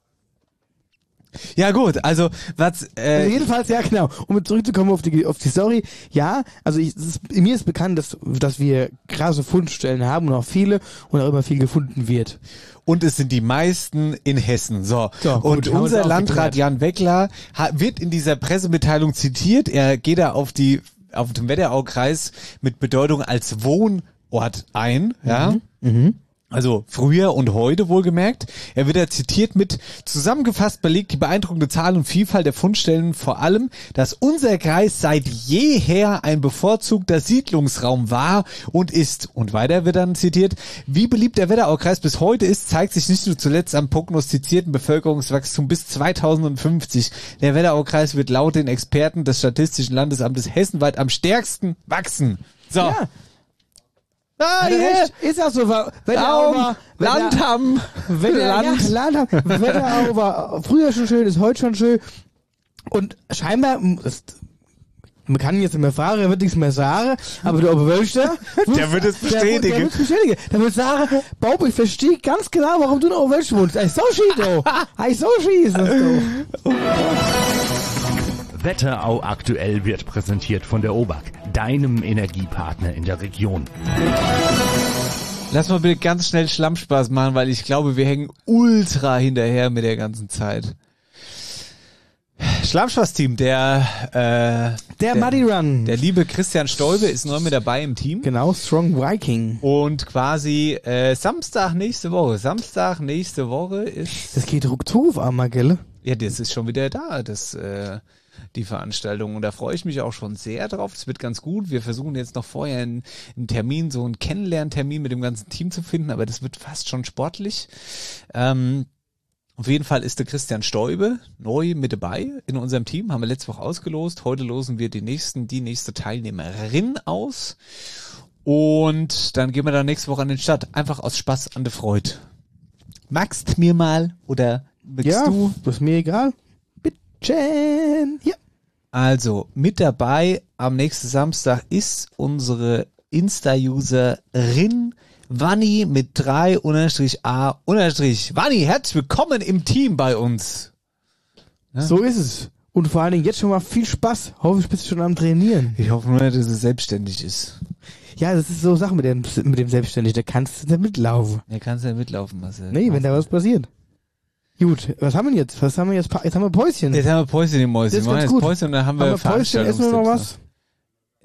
Ja, gut, also, was, äh, Also jedenfalls, ja genau, um zurückzukommen auf die auf die Story, ja, also ich, es ist, mir ist bekannt, dass dass wir krasse Fundstellen haben und auch viele und auch immer viel gefunden wird. und es sind die meisten in Hessen. So. So, gut, und haben wir unser uns auch Landrat geklärt. Jan Weckler ha- wird in dieser Pressemitteilung zitiert. Er geht da auf die, auf dem Wetteraukreis mit Bedeutung als Wohnort ein, ja. Mhm. Also früher und heute wohlgemerkt. Er wird da zitiert mit: Zusammengefasst belegt die beeindruckende Zahl und Vielfalt der Fundstellen vor allem, dass unser Kreis seit jeher ein bevorzugter Siedlungsraum war und ist. Und weiter wird dann zitiert: Wie beliebt der Wetteraukreis bis heute ist, zeigt sich nicht nur zuletzt am prognostizierten Bevölkerungswachstum bis zweitausendfünfzig. Der Wetteraukreis wird laut den Experten des Statistischen Landesamtes hessenweit am stärksten wachsen. So. Ja. Ah, Hat er yeah. recht? Ist auch so, war, wenn Daumen, war, wenn Land der- haben. wenn der, Land. Ja, Land haben. Wetterau war früher schon schön, ist heute schon schön. Und scheinbar, das, man kann jetzt nicht mehr fragen, er wird nichts mehr sagen, aber der Oberwölster, Der wird es Der, bestätigen. der wird es bestätigen. Der wird sagen, Bob, ich verstehe ganz genau, warum du in Oberwölster wohnst. Ey, so schießt du. Ey, so schießt du. Wetterau aktuell wird präsentiert von der O B A K, deinem Energiepartner in der Region. Lass mal bitte ganz schnell Schlammspaß machen, weil ich glaube, wir hängen ultra hinterher mit der ganzen Zeit. Schlammspaß-Team, der, äh, Der Muddy Run. der liebe Christian Stolbe ist neu mit dabei im Team. Genau, Strong Viking. Und quasi äh, Samstag nächste Woche. Samstag nächste Woche ist... Das geht ruckzuck auf einmal, gell? Ja, das ist schon wieder da, das, äh, die Veranstaltung. Und da freue ich mich auch schon sehr drauf. Das wird ganz gut. Wir versuchen jetzt noch vorher einen, einen Termin, so einen Kennenlerntermin mit dem ganzen Team zu finden, aber das wird fast schon sportlich. Ähm, auf jeden Fall ist der Christian Stäube neu mit dabei in unserem Team. Haben wir letzte Woche ausgelost. Heute losen wir die nächsten, die nächste Teilnehmerin aus. Und dann gehen wir dann nächste Woche an den Start. Einfach aus Spaß an der Freude. Magst mir mal oder willst Ja, du? das ist mir egal. Bitchen. Ja. Also, mit dabei am nächsten Samstag ist unsere Insta-Userin Wanni mit drei unterstrich A unterstrich. Wanni, herzlich willkommen im Team bei uns. Ja. So ist es. Und vor allen Dingen jetzt schon mal viel Spaß. Hoffe ich, bist du schon am Trainieren. Ich hoffe nur, dass es selbstständig ist. Ja, das ist so Sache mit dem, mit dem Selbstständig. Da kannst du nicht mitlaufen. Er kann ja mitlaufen, Marcel. Nee, wenn da was passiert. Gut, was haben wir jetzt? Was haben wir jetzt? Pa- Jetzt haben wir Päuschen. Jetzt haben wir Päuschen im Mäuschen. Das ist Wir machen ganz jetzt gut. Päuschen und dann haben wir, Haben wir Päuschen, essen wir noch was?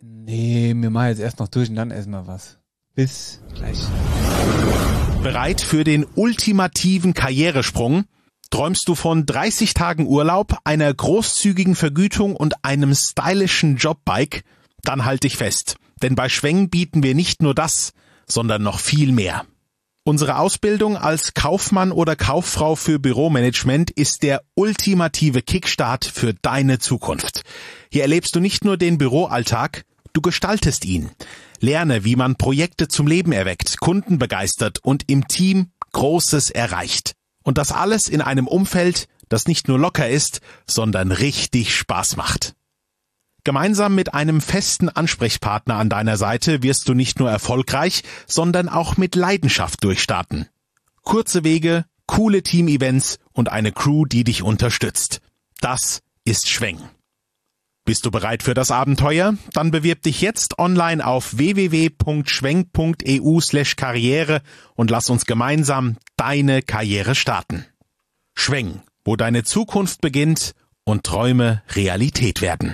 Nee, wir machen jetzt erst noch durch und dann essen wir was. Bis gleich. Bereit für den ultimativen Karrieresprung? Träumst du von dreißig Tagen Urlaub, einer großzügigen Vergütung und einem stylischen Jobbike? Dann halt dich fest, denn bei Schweng bieten wir nicht nur das, sondern noch viel mehr. Unsere Ausbildung als Kaufmann oder Kauffrau für Büromanagement ist der ultimative Kickstart für deine Zukunft. Hier erlebst du nicht nur den Büroalltag, du gestaltest ihn. Lerne, wie man Projekte zum Leben erweckt, Kunden begeistert und im Team Großes erreicht. Und das alles in einem Umfeld, das nicht nur locker ist, sondern richtig Spaß macht. Gemeinsam mit einem festen Ansprechpartner an deiner Seite wirst du nicht nur erfolgreich, sondern auch mit Leidenschaft durchstarten. Kurze Wege, coole Team-Events und eine Crew, die dich unterstützt. Das ist Schweng. Bist du bereit für das Abenteuer? Dann bewirb dich jetzt online auf w w w punkt schweng punkt e u slash karriere und lass uns gemeinsam deine Karriere starten. Schweng, wo deine Zukunft beginnt und Träume Realität werden.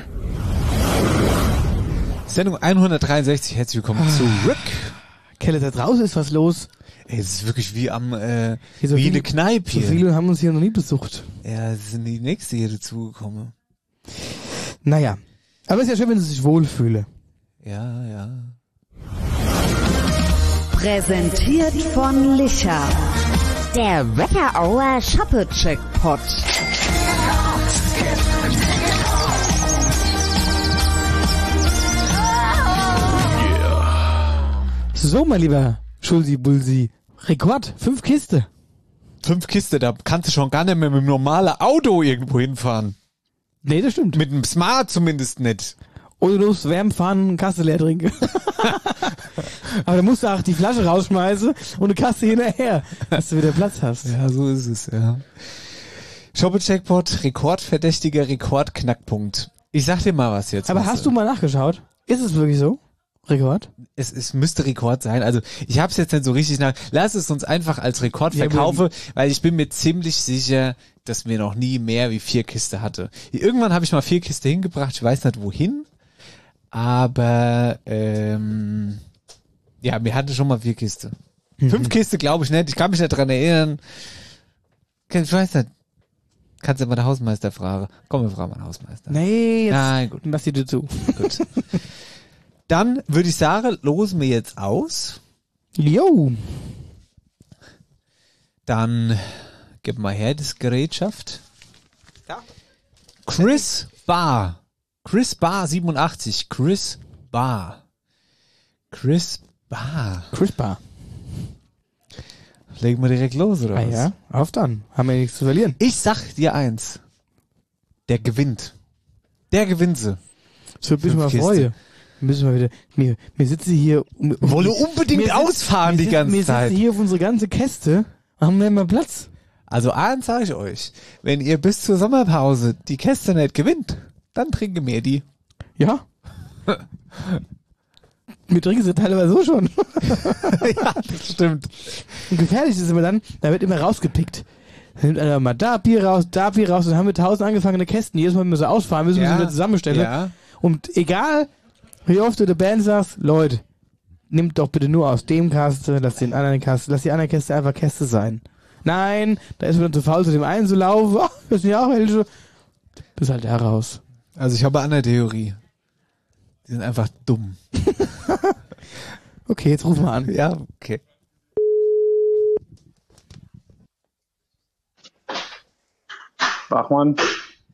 Sendung hundertdreiundsechzig, herzlich willkommen zurück. Kelle, da draußen ist was los. Ey, es ist wirklich wie am, äh, Hier so wie viele, eine Kneipe hier. So viele haben uns hier noch nie besucht. Ja, es sind die nächste hier dazugekommen. Naja, aber ist ja schön, wenn sie sich wohlfühle. Ja, ja. Präsentiert von Licher. Der Wetterauer Shoppe-Checkpot. So, mein lieber Schulzi-Bulsi. Rekord, fünf Kiste. Fünf Kiste, da kannst du schon gar nicht mehr mit einem normalen Auto irgendwo hinfahren. Nee, das stimmt. Mit einem Smart zumindest nicht. Oder du musst wärmen fahren, Kasse leer trinken. Aber dann musst du auch die Flasche rausschmeißen und eine Kasse hinterher, dass du wieder Platz hast. Ja, so ist es, ja. Shoppe-Checkpot, rekordverdächtiger Rekordknackpunkt. Ich sag dir mal was jetzt. Aber hast du mal nachgeschaut? Ist es wirklich so? Rekord? Es, es müsste Rekord sein. Also ich habe es jetzt nicht so richtig nach. Lass es uns einfach als Rekord Ja, verkaufen, weil ich bin mir ziemlich sicher, dass wir noch nie mehr wie vier Kiste hatte. Irgendwann habe ich mal vier Kiste hingebracht. Ich weiß nicht wohin, aber ähm, ja, wir hatten schon mal vier Kiste. Mhm. Fünf Kiste glaube ich nicht. Ich kann mich nicht dran erinnern. Ich weiß nicht. Kannst du mal den Hausmeister fragen? Komm, wir fragen mal den Hausmeister. Nee, jetzt Nein, gut. lass die dir zu. Gut. Dann würde ich sagen, losen wir jetzt aus. Jo. Dann gib mal her das Gerätschaft. Ja. Chris Barr. Chris Barr siebenundachtzig. Chris Barr. Chris Barr. Chris Barr. Legen wir direkt los, oder ah, was? Ja, auf dann. Haben wir nichts zu verlieren. Ich sag dir eins. Der gewinnt. Der gewinnt sie. Das würde mich mal freuen. Müssen wir wieder, wir, wir sitzen hier, um, wollen unbedingt wir ausfahren wir die ganze wir Zeit. Wir sitzen hier auf unsere ganze Käste, haben wir immer Platz. Also eins sage ich euch, wenn ihr bis zur Sommerpause die Käste nicht gewinnt, dann trinken wir die. Ja. Wir trinken sie teilweise so schon. Ja, das stimmt. Und gefährlich ist immer dann, da wird immer rausgepickt. Da nimmt einer mal da Bier raus, da Bier raus, und dann haben wir tausend angefangene Kästen. Jedes Mal, wenn wir so ausfahren, müssen wir ja, sie wieder zusammenstellen. Ja. Und egal, wie oft du der Band sagst, Leute, nimmt doch bitte nur aus dem Kaste, lass den anderen Kaste, lass die anderen Käste einfach Käste sein. Nein, da ist man zu faul, zu dem einen zu laufen. Oh, das sind ja auch welche. Bis halt da raus. Also ich habe eine andere Theorie. Die sind einfach dumm. Okay, jetzt ruf mal an. Ja, okay. Bachmann.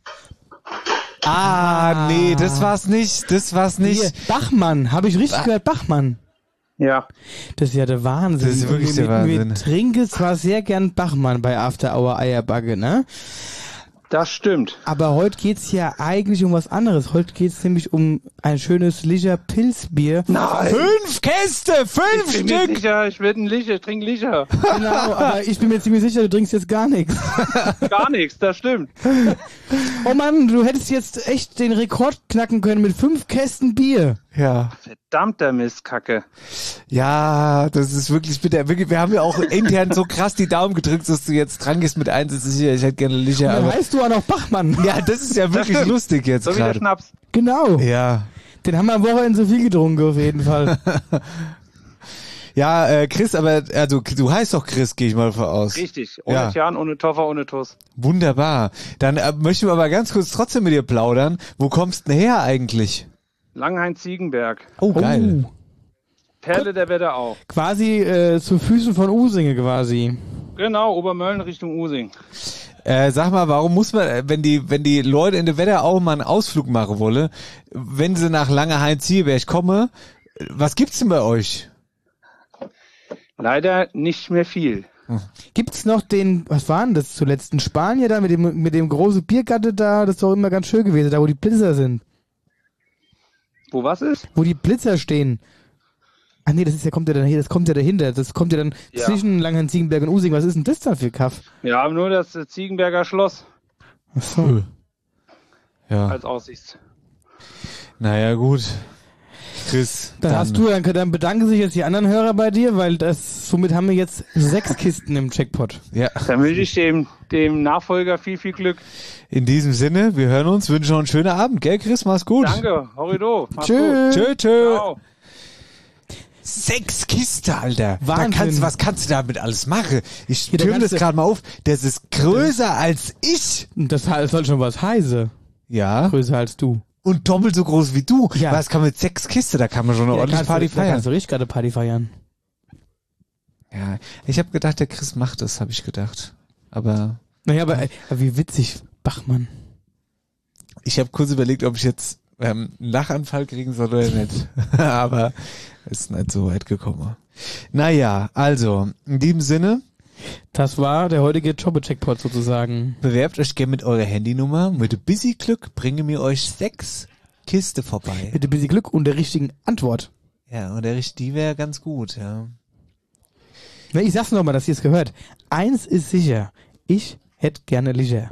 Ah, nee, das war's nicht. Das war's nicht. Hier, Bachmann, habe ich richtig Ba- gehört? Bachmann. Ja. Das ist ja der Wahnsinn. Das ist wirklich wir, der wir, Wahnsinn. Wir trinken zwar sehr gern Bachmann bei After Hour Eierbagge, ne? Das stimmt. Aber heute geht's ja eigentlich um was anderes. Heute geht's nämlich um ein schönes Licher Pilzbier. Nein. Fünf Käste, fünf Ich bin mir Stück. sicher, ich werde ein Licher, ich trinke Licher. Genau, aber ich bin mir ziemlich sicher, du trinkst jetzt gar nichts. Gar nichts, das stimmt. Oh Mann, du hättest jetzt echt den Rekord knacken können mit fünf Kästen Bier. Ja. Verdammter Mistkacke. Ja, das ist wirklich bitter. Wirklich, wir haben ja auch intern so krass die Daumen gedrückt, dass du jetzt dran gehst mit eins. Das ist sicher, ich hätte gerne Licher. Und dann Aber heißt du auch noch Bachmann. ja, das ist ja wirklich stimmt. lustig jetzt So wie der gerade. Schnaps. Genau. Ja. Den haben wir am Wochenende so viel getrunken, auf jeden Fall. Ja, äh, Chris, aber also du heißt doch Chris, gehe ich mal von aus. Richtig, ohne Ja. Tian, ohne Toffer, ohne Tuss. Wunderbar. Dann äh, möchten wir aber ganz kurz trotzdem mit dir plaudern. Wo kommst du denn her eigentlich? Langhain-Ziegenberg. Oh, geil. Perle der Wetterau. Quasi äh, zu Füßen von Usinge quasi. Genau, Obermölln Richtung Using. Äh, sag mal, warum muss man, äh, wenn die, wenn die Leute in der Wetterau mal einen Ausflug machen wollen, wenn sie nach Langerhain-Ziegenberg kommen, was gibt's denn bei euch? Leider nicht mehr viel. Gibt's noch den, was war denn das zuletzt? In Spanien da mit dem, mit dem großen Biergatte da, das ist doch immer ganz schön gewesen, da wo die Blitzer sind. Wo was ist? Wo die Blitzer stehen. Ach nee, das ist ja, kommt ja dann hier, das kommt ja dahinter. Das kommt ja dann Ja. zwischen Langhain-Ziegenberg und Using. Was ist denn das da für Kaff? Wir haben nur das äh, Ziegenberger Schloss Ach so. Ja. als Aussichts. Naja, gut. Chris. Dann, hast du, dann, dann bedanken sich jetzt die anderen Hörer bei dir, weil das, somit haben wir jetzt sechs Kisten im Jackpot. Ja. Dann wünsche ich dem, dem Nachfolger viel, viel Glück. In diesem Sinne, wir hören uns, wünschen noch einen schönen Abend, gell, Chris? Mach's gut. Danke, horrido. Mach's Tschö. gut. Tschö, tschö. Ciao. Sechs Kisten, Alter. Wahnsinn. Da kannst, was kannst du damit alles machen? Ich Ja, da türme das kannst du- gerade mal auf. Das ist größer als ich. Das soll schon was heißen. Ja. Größer als du. Und doppelt so groß wie du. Ja. Was kann mit sechs Kisten? Da kann man schon eine Ja, ordentliche kannst du- Party Da feiern. kannst du richtig gerade Party feiern. Ja. Ich habe gedacht, der Chris macht das, habe ich gedacht. Aber Naja, aber, äh, aber wie witzig, Bachmann. ich habe kurz überlegt, ob ich jetzt ähm, einen Lachanfall kriegen soll oder nicht. Aber es ist nicht so weit gekommen. Naja, also, in diesem Sinne, Das war der heutige Jobbe-Checkpot sozusagen. bewerbt euch gerne mit eurer Handynummer. Mit ein bisschen Glück bringen wir euch sechs Kiste vorbei. Mit ein bisschen Glück und der richtigen Antwort. Ja, und der Richt- die wäre ganz gut, ja. Na, ich sag's nochmal, dass ihr es gehört. Eins ist sicher. Ich hätte gerne Licher.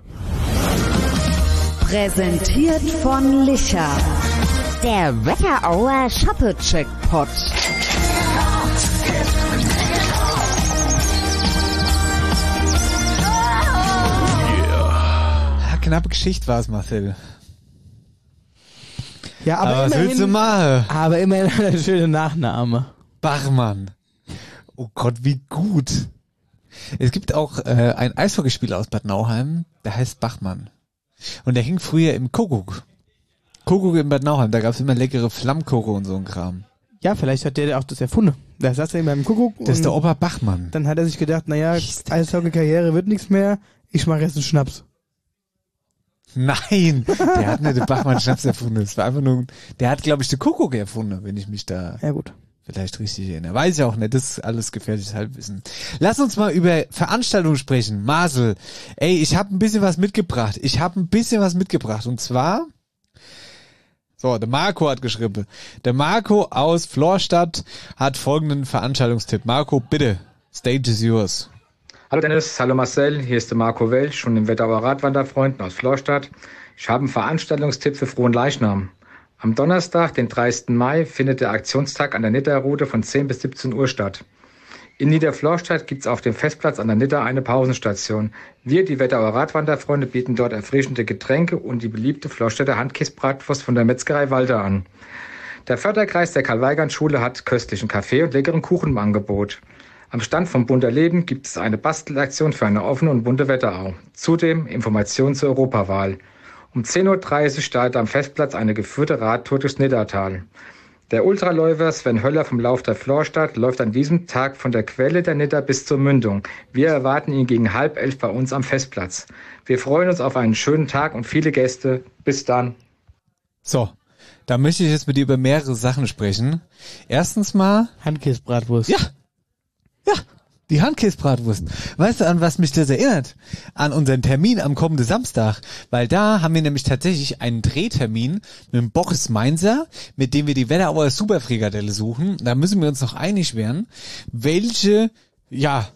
Präsentiert von Licher. Der Wetterauer Shoppe-Checkpot. Ah, knappe Geschichte war es, Marcel. Ja, aber, Aber was immerhin, willst du machen? aber immerhin ein schöner Nachname. Bachmann. Oh Gott, wie gut. Es gibt auch äh, ein Eishockeyspieler aus Bad Nauheim, der heißt Bachmann. Und der hing früher im Kuckuck. Kuckuck in Bad Nauheim, da gab's immer leckere Flammkuchen und so ein Kram. Ja, vielleicht hat der auch das erfunden. Da saß er immer im Kuckuck. Das ist der und Opa Bachmann. Dann hat er sich gedacht, naja, Eishockey-Karriere wird nichts mehr. Ich mache jetzt einen Schnaps. Nein, der hat nicht den Bachmann-Schnaps erfunden. Das war einfach nur, der hat, glaube ich, den Kuckuck erfunden, wenn ich mich da Ja, gut. vielleicht richtig erinnere. Weiß ich auch nicht, das ist alles gefährliches Halbwissen. Lass uns mal über Veranstaltungen sprechen. Marcel, ey, ich habe ein bisschen was mitgebracht. Ich habe ein bisschen was mitgebracht. Und zwar, so, der Marco hat geschrieben. Der Marco aus Florstadt hat folgenden Veranstaltungstipp. Marco, bitte, stage is yours. Hallo Dennis, hallo Marcel, hier ist der Marco Welsch von den Wetterauer Radwanderfreunden aus Florstadt. Ich habe einen Veranstaltungstipp für Frohen Leichnam. Am Donnerstag, den dreißigsten Mai, findet der Aktionstag an der Nidda-Route von zehn bis siebzehn Uhr statt. In Niederflorstadt gibt es auf dem Festplatz an der Nidda eine Pausenstation. Wir, die Wetterauer Radwanderfreunde, bieten dort erfrischende Getränke und die beliebte Florstädter Handkäsebratwurst von der Metzgerei Walter an. Der Förderkreis der Karl-Weigand-Schule hat köstlichen Kaffee und leckeren Kuchen im Angebot. Am Stand vom Bunter Leben gibt es eine Bastelaktion für eine offene und bunte Wetterau. Zudem Informationen zur Europawahl. Um zehn Uhr dreißig startet am Festplatz eine geführte Radtour durchs Niddatal. Der Ultraläufer Sven Höller vom Lauf der Florstadt läuft an diesem Tag von der Quelle der Nidda bis zur Mündung. Wir erwarten ihn gegen halb elf bei uns am Festplatz. Wir freuen uns auf einen schönen Tag und viele Gäste. Bis dann. So, da möchte ich jetzt mit dir über mehrere Sachen sprechen. Erstens mal Handkäsebratwurst. Ja. Ja, die Handkäsebratwurst. Weißt du, an was mich das erinnert? An unseren Termin am kommenden Samstag. Weil da haben wir nämlich tatsächlich einen Drehtermin mit dem Boris Mainzer, mit dem wir die Wetterauer Superfrikadelle suchen. Da müssen wir uns noch einig werden, welche, ja,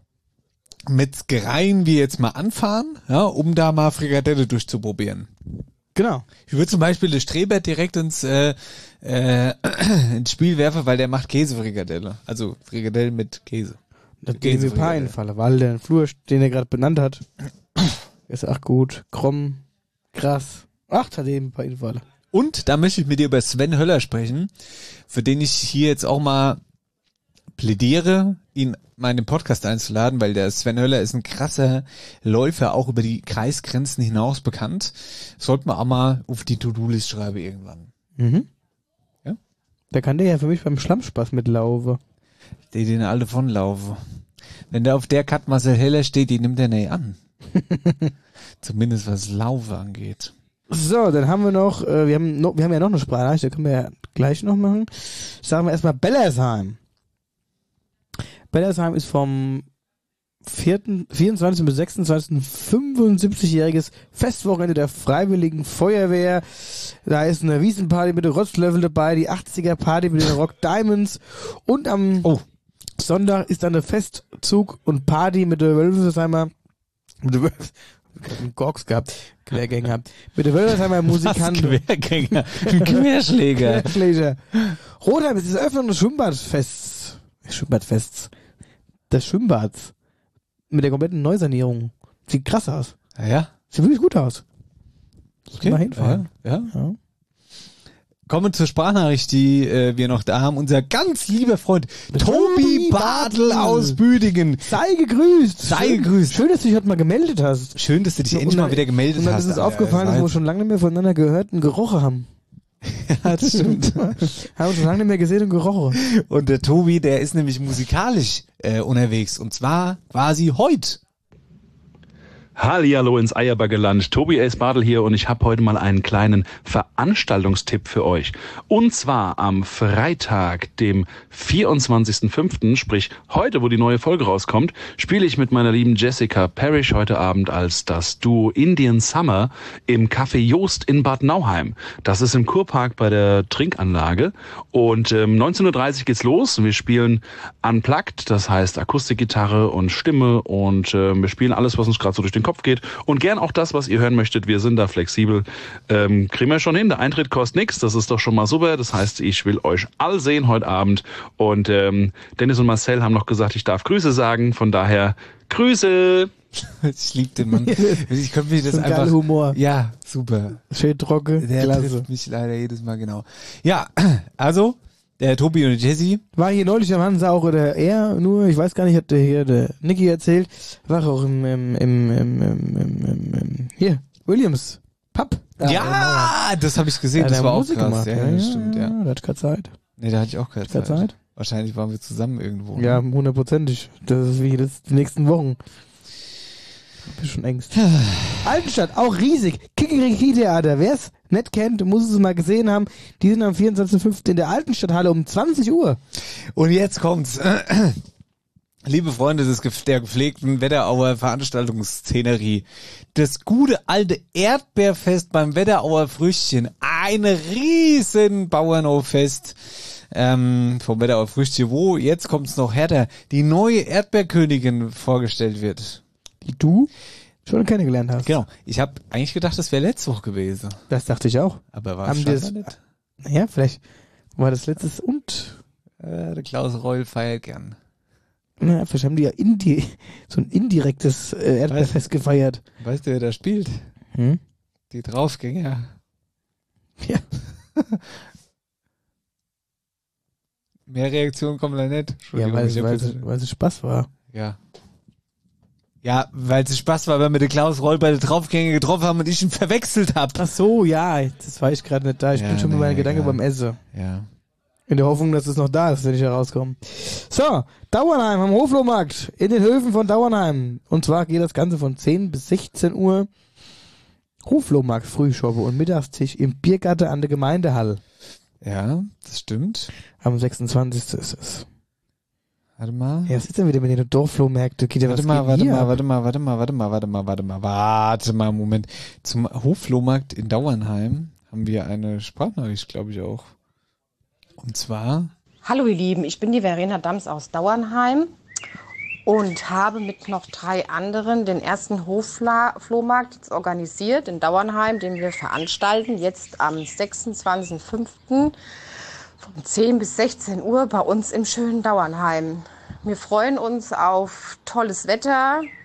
Metzgereien wir jetzt mal anfahren, ja, um da mal Frikadelle durchzuprobieren. Genau. Ich würde zum Beispiel den Streber direkt ins, äh, äh, ins Spiel werfen, weil der macht Käsefrikadelle. Also Frikadellen mit Käse. Da gehen mir ein paar einfallen, weil der Flur, den er gerade benannt hat, ist auch gut. Krumm, krass. Ach, da hat eben ein paar Einfalle. Und da möchte ich mit dir über Sven Höller sprechen, für den ich hier jetzt auch mal plädiere, ihn mal in den Podcast einzuladen, weil der Sven Höller ist ein krasser Läufer, auch über die Kreisgrenzen hinaus bekannt. Sollten wir auch mal auf die To-Do-List schreiben irgendwann. Mhm. Ja? Da kann der ja für mich beim Schlammspaß mitlaufen. Die den alle davonlaufen. Wenn der auf der Cut Marcel Heller steht, die nimmt er nicht an. Zumindest was Laufe angeht. So, dann haben wir noch, äh, wir haben noch, wir haben ja noch eine Sprachnachricht, da können wir ja gleich noch machen. Sagen wir erstmal Bellersheim. Bellersheim ist vom vierten, vierundzwanzigsten bis sechsundzwanzigsten fünfundsiebzigjähriges Festwochenende der Freiwilligen Feuerwehr. Da ist eine Wiesenparty mit den Rotzlöffel dabei, die achtziger Party mit den Rock Diamonds und am oh. Sonntag ist dann der Festzug und Party mit der Wölfersheimer, mit der Wölf, einen Gorks gehabt, Quergänger gehabt, mit der Wölfersheimer Musikanten. Was, Quergänger? Ein Querschläger. Querschläger. Rotheim ist das Eröffnung des Schwimmbadfests. Schwimmbadfests. Des Schwimmbads. Mit der kompletten Neusanierung. Sieht krass aus. Ja, ja. Sieht wirklich gut aus. Okay. Mal hinfahren. Ja, ja. ja. Kommen zur Sprachnachricht, die äh, wir noch da haben. Unser ganz lieber Freund Tobi Bartel aus Büdingen. Sei gegrüßt. Sei gegrüßt. Schön, dass du dich heute mal gemeldet hast. Schön, dass du dich endlich mal wieder gemeldet hast. Und dann ist uns aufgefallen, dass wir schon lange nicht mehr voneinander gehört und gerochen haben. Ja, das stimmt. Haben wir schon lange nicht mehr gesehen und gerochen. Und der Tobi, der ist nämlich musikalisch äh, unterwegs. Und zwar quasi heute. Hallihallo ins Eierbaggerland. Tobi S. Bartel hier und ich habe heute mal einen kleinen Veranstaltungstipp für euch. Und zwar am Freitag, dem vierundzwanzigsten fünften, sprich heute, wo die neue Folge rauskommt, spiele ich mit meiner lieben Jessica Parrish heute Abend als das Duo Indian Summer im Café Joost in Bad Nauheim. Das ist im Kurpark bei der Trinkanlage und ähm, neunzehn Uhr dreißig geht's los. Wir spielen unplugged, das heißt Akustikgitarre und Stimme und äh, wir spielen alles, was uns gerade so durch den Kopf geht und gern auch das, was ihr hören möchtet. Wir sind da flexibel. Ähm, kriegen wir schon hin. Der Eintritt kostet nichts. Das ist doch schon mal super. Das heißt, ich will euch all sehen heute Abend. Und ähm, Dennis und Marcel haben noch gesagt, ich darf Grüße sagen. Von daher Grüße. Ich lieb den Mann. Ich könnte mich das so ein einfach. Humor. Ja, super. Schön trocken. Der Klasse. trifft mich leider jedes Mal genau. Ja, also der Tobi und Jesse. War hier neulich am Hansa auch, oder er nur, ich weiß gar nicht, hat der hier der Niki erzählt, war auch im, im, im, im, im, im, im, im hier, Williams Pub. Da ja, das habe ich gesehen, ja, das war Musik auch krass. Gemacht, ja, ja, das stimmt, ja. Da hatte ich keine Zeit. Nee, da hatte ich auch keine Zeit. Zeit. Wahrscheinlich waren wir zusammen irgendwo. Ja, hundertprozentig. Das ist wie das die nächsten Wochen. Ich bin schon Ängst. Altenstadt, auch riesig. Kikeriki-Theater. Wer es nicht kennt, muss es mal gesehen haben. Die sind am vierundzwanzigsten fünften in der Altenstadthalle um zwanzig Uhr. Und jetzt kommt's. Liebe Freunde des, der gepflegten Wetterauer Veranstaltungsszenerie. Das gute alte Erdbeerfest beim Wetterauer Früchtchen. Ein riesen Bauernhoffest ähm, vom Wetterauer Früchtchen, wo, jetzt kommt's noch härter, die neue Erdbeerkönigin vorgestellt wird. Die du schon kennengelernt hast. Genau. Ich habe eigentlich gedacht, das wäre letzte Woche gewesen. Das dachte ich auch. Aber war Haben es das, nicht? Ja, vielleicht war das letztes und äh, der Klaus Reul feiert gern. Na, vielleicht haben die ja indi so ein indirektes äh, Erdbeerfest weißt, gefeiert. Weißt du, wer da spielt? Hm? Die Draufgänger. Ja. Mehr Reaktionen kommen da nicht. Ja, weil es, weil, es, weil es Spaß war. Ja. Ja, weil es Spaß war, weil wir den Klaus Reul bei der Draufgänge getroffen haben und ich ihn verwechselt habe. Ach so, ja, das war ich gerade nicht da. Ich ja, bin schon nee, mit meinen Gedanken beim Essen. Ja. In der Hoffnung, dass es noch da ist, wenn ich herauskomme. So, Dauernheim am Hoflohmarkt in den Höfen von Dauernheim. Und zwar geht das Ganze von zehn bis sechzehn Uhr. Hoflohmarkt, Frühschoppe und Mittagstisch im Biergarten an der Gemeindehall. Ja, das stimmt. Am sechsundzwanzigsten ist es. Warte mal. Ja, was ist denn wieder mit den Dorfflohmärkten? Geht ja warte was mal, warte hier mal, ab? warte mal, warte mal, warte mal, warte mal, warte mal, warte mal, Moment. Zum Hofflohmarkt in Dauernheim haben wir eine Sprachnachricht, glaube ich auch. Und zwar... Hallo ihr Lieben, ich bin die Verena Dams aus Dauernheim und habe mit noch drei anderen den ersten Hofflohmarkt jetzt organisiert in Dauernheim, den wir veranstalten, jetzt am sechsundzwanzigsten fünften von zehn bis sechzehn Uhr bei uns im schönen Dauernheim. Wir freuen uns auf tolles Wetter,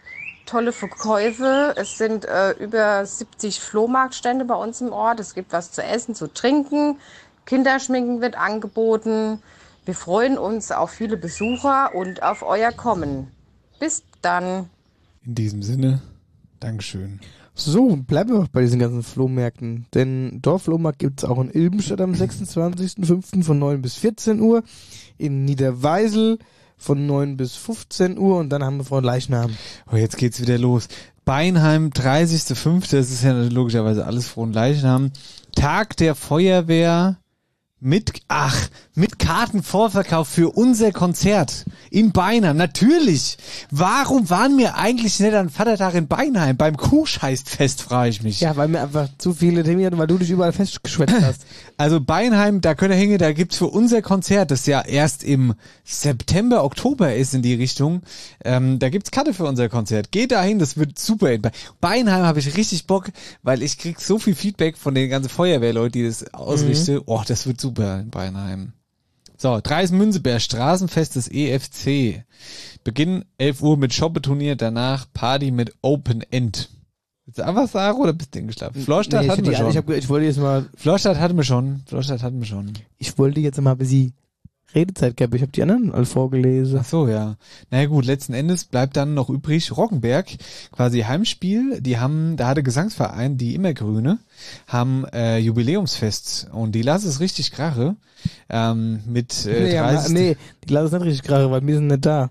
tolle Verkäufe. Es sind äh, über siebzig Flohmarktstände bei uns im Ort. Es gibt was zu essen, zu trinken. Kinderschminken wird angeboten. Wir freuen uns auf viele Besucher und auf euer Kommen. Bis dann. In diesem Sinne, Dankeschön. So, bleiben wir auch bei diesen ganzen Flohmärkten. Denn Dorfflohmarkt gibt es auch in Ilbenstadt am sechsundzwanzigsten fünften von neun bis vierzehn Uhr. In Niederweisel von neun bis fünfzehn Uhr. Und dann haben wir Fronleichnam. Oh, jetzt geht's wieder los. Beinheim, dreißigsten fünften Das ist ja logischerweise alles Fronleichnam. Tag der Feuerwehr. Mit, ach, mit Kartenvorverkauf für unser Konzert in Beinheim. Natürlich. Warum waren wir eigentlich nicht an Vatertag in Beinheim? Beim Kuhscheißfest, frage ich mich. Ja, weil wir einfach zu viele Termine hatten, weil du dich überall festgeschwätzt hast. Also Beinheim, da könnt ihr hängen, da gibt's für unser Konzert, das ja erst im September, Oktober ist in die Richtung, ähm, da gibt's Karte für unser Konzert. Geht dahin, das wird super. In Beinheim habe ich richtig Bock, weil ich krieg so viel Feedback von den ganzen Feuerwehrleuten, die das ausrichten. Mhm. Oh, das wird super in Beinheim. So, Dreis-Münzeberg, Straßenfest des E F C. Beginn elf Uhr mit Shoppeturnier, danach Party mit Open End. Willst du einfach sagen oder bist du hingeschlafen? Florstadt nee, hatten wir die, schon. Ich, hab, ich wollte jetzt mal... Florstadt hatten wir schon. Florstadt hatten wir schon. Ich wollte jetzt mal ein bisschen Redezeit gehabt. Ich habe die anderen alle vorgelesen. Ach so, ja. Naja gut, letzten Endes bleibt dann noch übrig Roggenberg, quasi Heimspiel. Die haben, da hatte Gesangsverein, die Immergrüne, haben äh, Jubiläumsfest und die lassen es richtig krache. Ähm, mit äh, nee, dreißig nee, die lassen es nicht richtig krache, weil wir sind nicht da.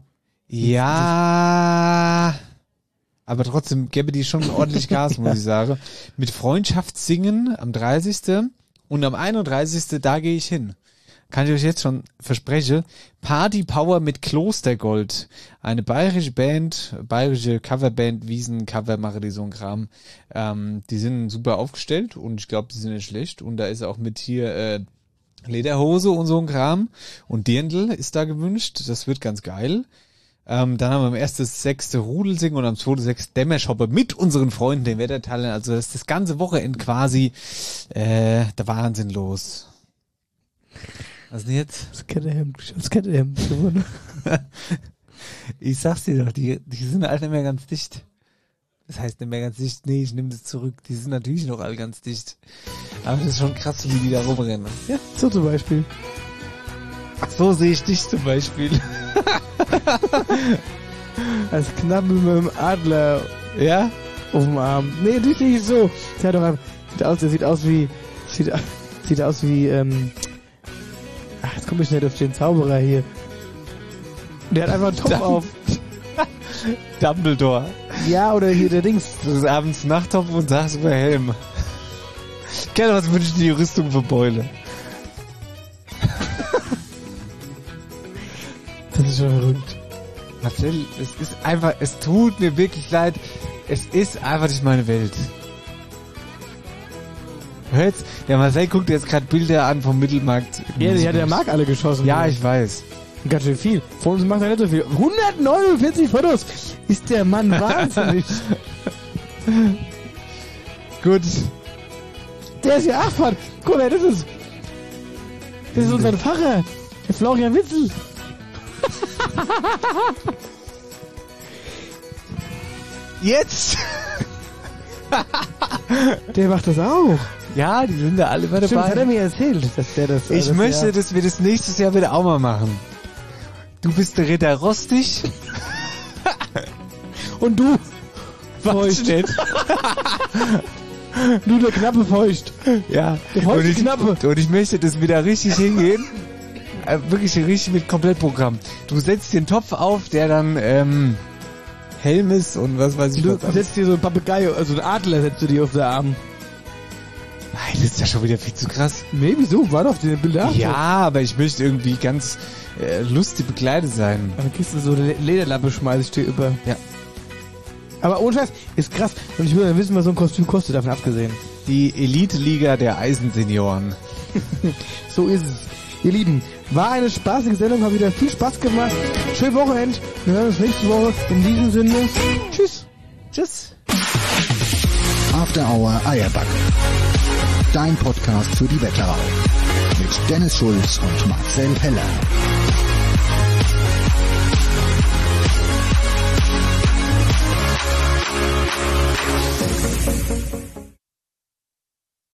Ja, aber trotzdem gäbe die schon ordentlich Gas, muss ich sagen. Mit Freundschaftssingen am dreißigsten und am einunddreißigsten da gehe ich hin. Kann ich euch jetzt schon versprechen. Party Power mit Klostergold. Eine bayerische Band, bayerische Coverband, Wiesencover, mache die so ein Kram. Ähm, die sind super aufgestellt und ich glaube, die sind nicht schlecht. Und da ist auch mit hier äh, Lederhose und so ein Kram. Und Dirndl ist da gewünscht. Das wird ganz geil. Ähm, dann haben wir am ersten sechsten Rudelsingen und am zweiten sechsten Dämmershoppe mit unseren Freunden, den Wetterteilen. Also das ist das ganze Wochenende quasi äh, der Wahnsinn los. Was denn jetzt? Das Kettehemd, das Kettehemd. Ich sag's dir doch, die, die sind halt nicht mehr ganz dicht. Das heißt nicht mehr ganz dicht, nee, ich nehme das zurück. Die sind natürlich noch alle ganz dicht. Aber das ist schon krass, wie die da rumrennen. Ja, so zum Beispiel. Ach, so sehe ich dich zum Beispiel. Als Knabbel mit dem Adler. Ja? Auf dem Arm. Nee, das sehe ich so. Der hat doch einfach, sieht aus, der sieht aus wie, sieht, sieht aus wie, ähm, ach, jetzt komme ich nicht auf den Zauberer hier. Der hat einfach einen Topf auf. Dumbledore. Ja, oder hier der Dings. Das ist abends Nachttopf und sagst über Helm. Keine, was wünscht dir die Rüstung für Beule? Das ist schon verrückt. Marcel, es ist einfach, es tut mir wirklich leid. Es ist einfach nicht meine Welt. Hört's? Der Marcel guckt jetzt gerade Bilder an vom Mittelmarkt. Ja, die hat der Mark alle geschossen. Ja, ich weiß. Ganz schön viel. Von uns macht er nicht so viel. hundertneunundvierzig Fotos. Ist der Mann wahnsinnig. Gut. Der ist ja Achfahrt. Guck mal, das ist... Das ist unser Pfarrer. Der Florian Witzel. Jetzt! Der macht das auch. Ja, die sind da alle immer dabei. Stimmt, das hat er mir erzählt, dass der das... Ich das möchte, Jahr dass wir das nächstes Jahr wieder auch mal machen. Du bist der Ritter Rostig. Und du... Feucht. Du der Knappe Feucht. Ja. Der Feucht und ich, Knappe. Und ich möchte, dass wir da richtig hingehen. Äh, wirklich richtig mit Komplettprogramm. Du setzt den Topf auf, der dann ähm, Helm ist und was weiß ich. Du was setzt dir so ein Papagei, also einen Adler setzt du dir auf den Arm. Nein, das ist ja schon wieder viel zu krass. Nee, wieso? War doch die Bilder. Ja, aber ich möchte irgendwie ganz äh, lustig bekleidet sein. Dann kriegst du so eine Lederlappe, schmeiß ich dir über. Ja. Aber ohne Scheiß, ist krass. Und ich will dann wissen, was so ein Kostüm kostet, davon abgesehen. Die Elite-Liga der Eisensenioren. So ist es. Ihr Lieben, war eine spaßige Sendung, hat wieder viel Spaß gemacht. Schönes Wochenende. Wir hören uns nächste Woche. In diesem Sinne, tschüss. Tschüss. After Hour Eierback. Dein Podcast für die Wetterau. Mit Dennis Schulz und Marcel Heller.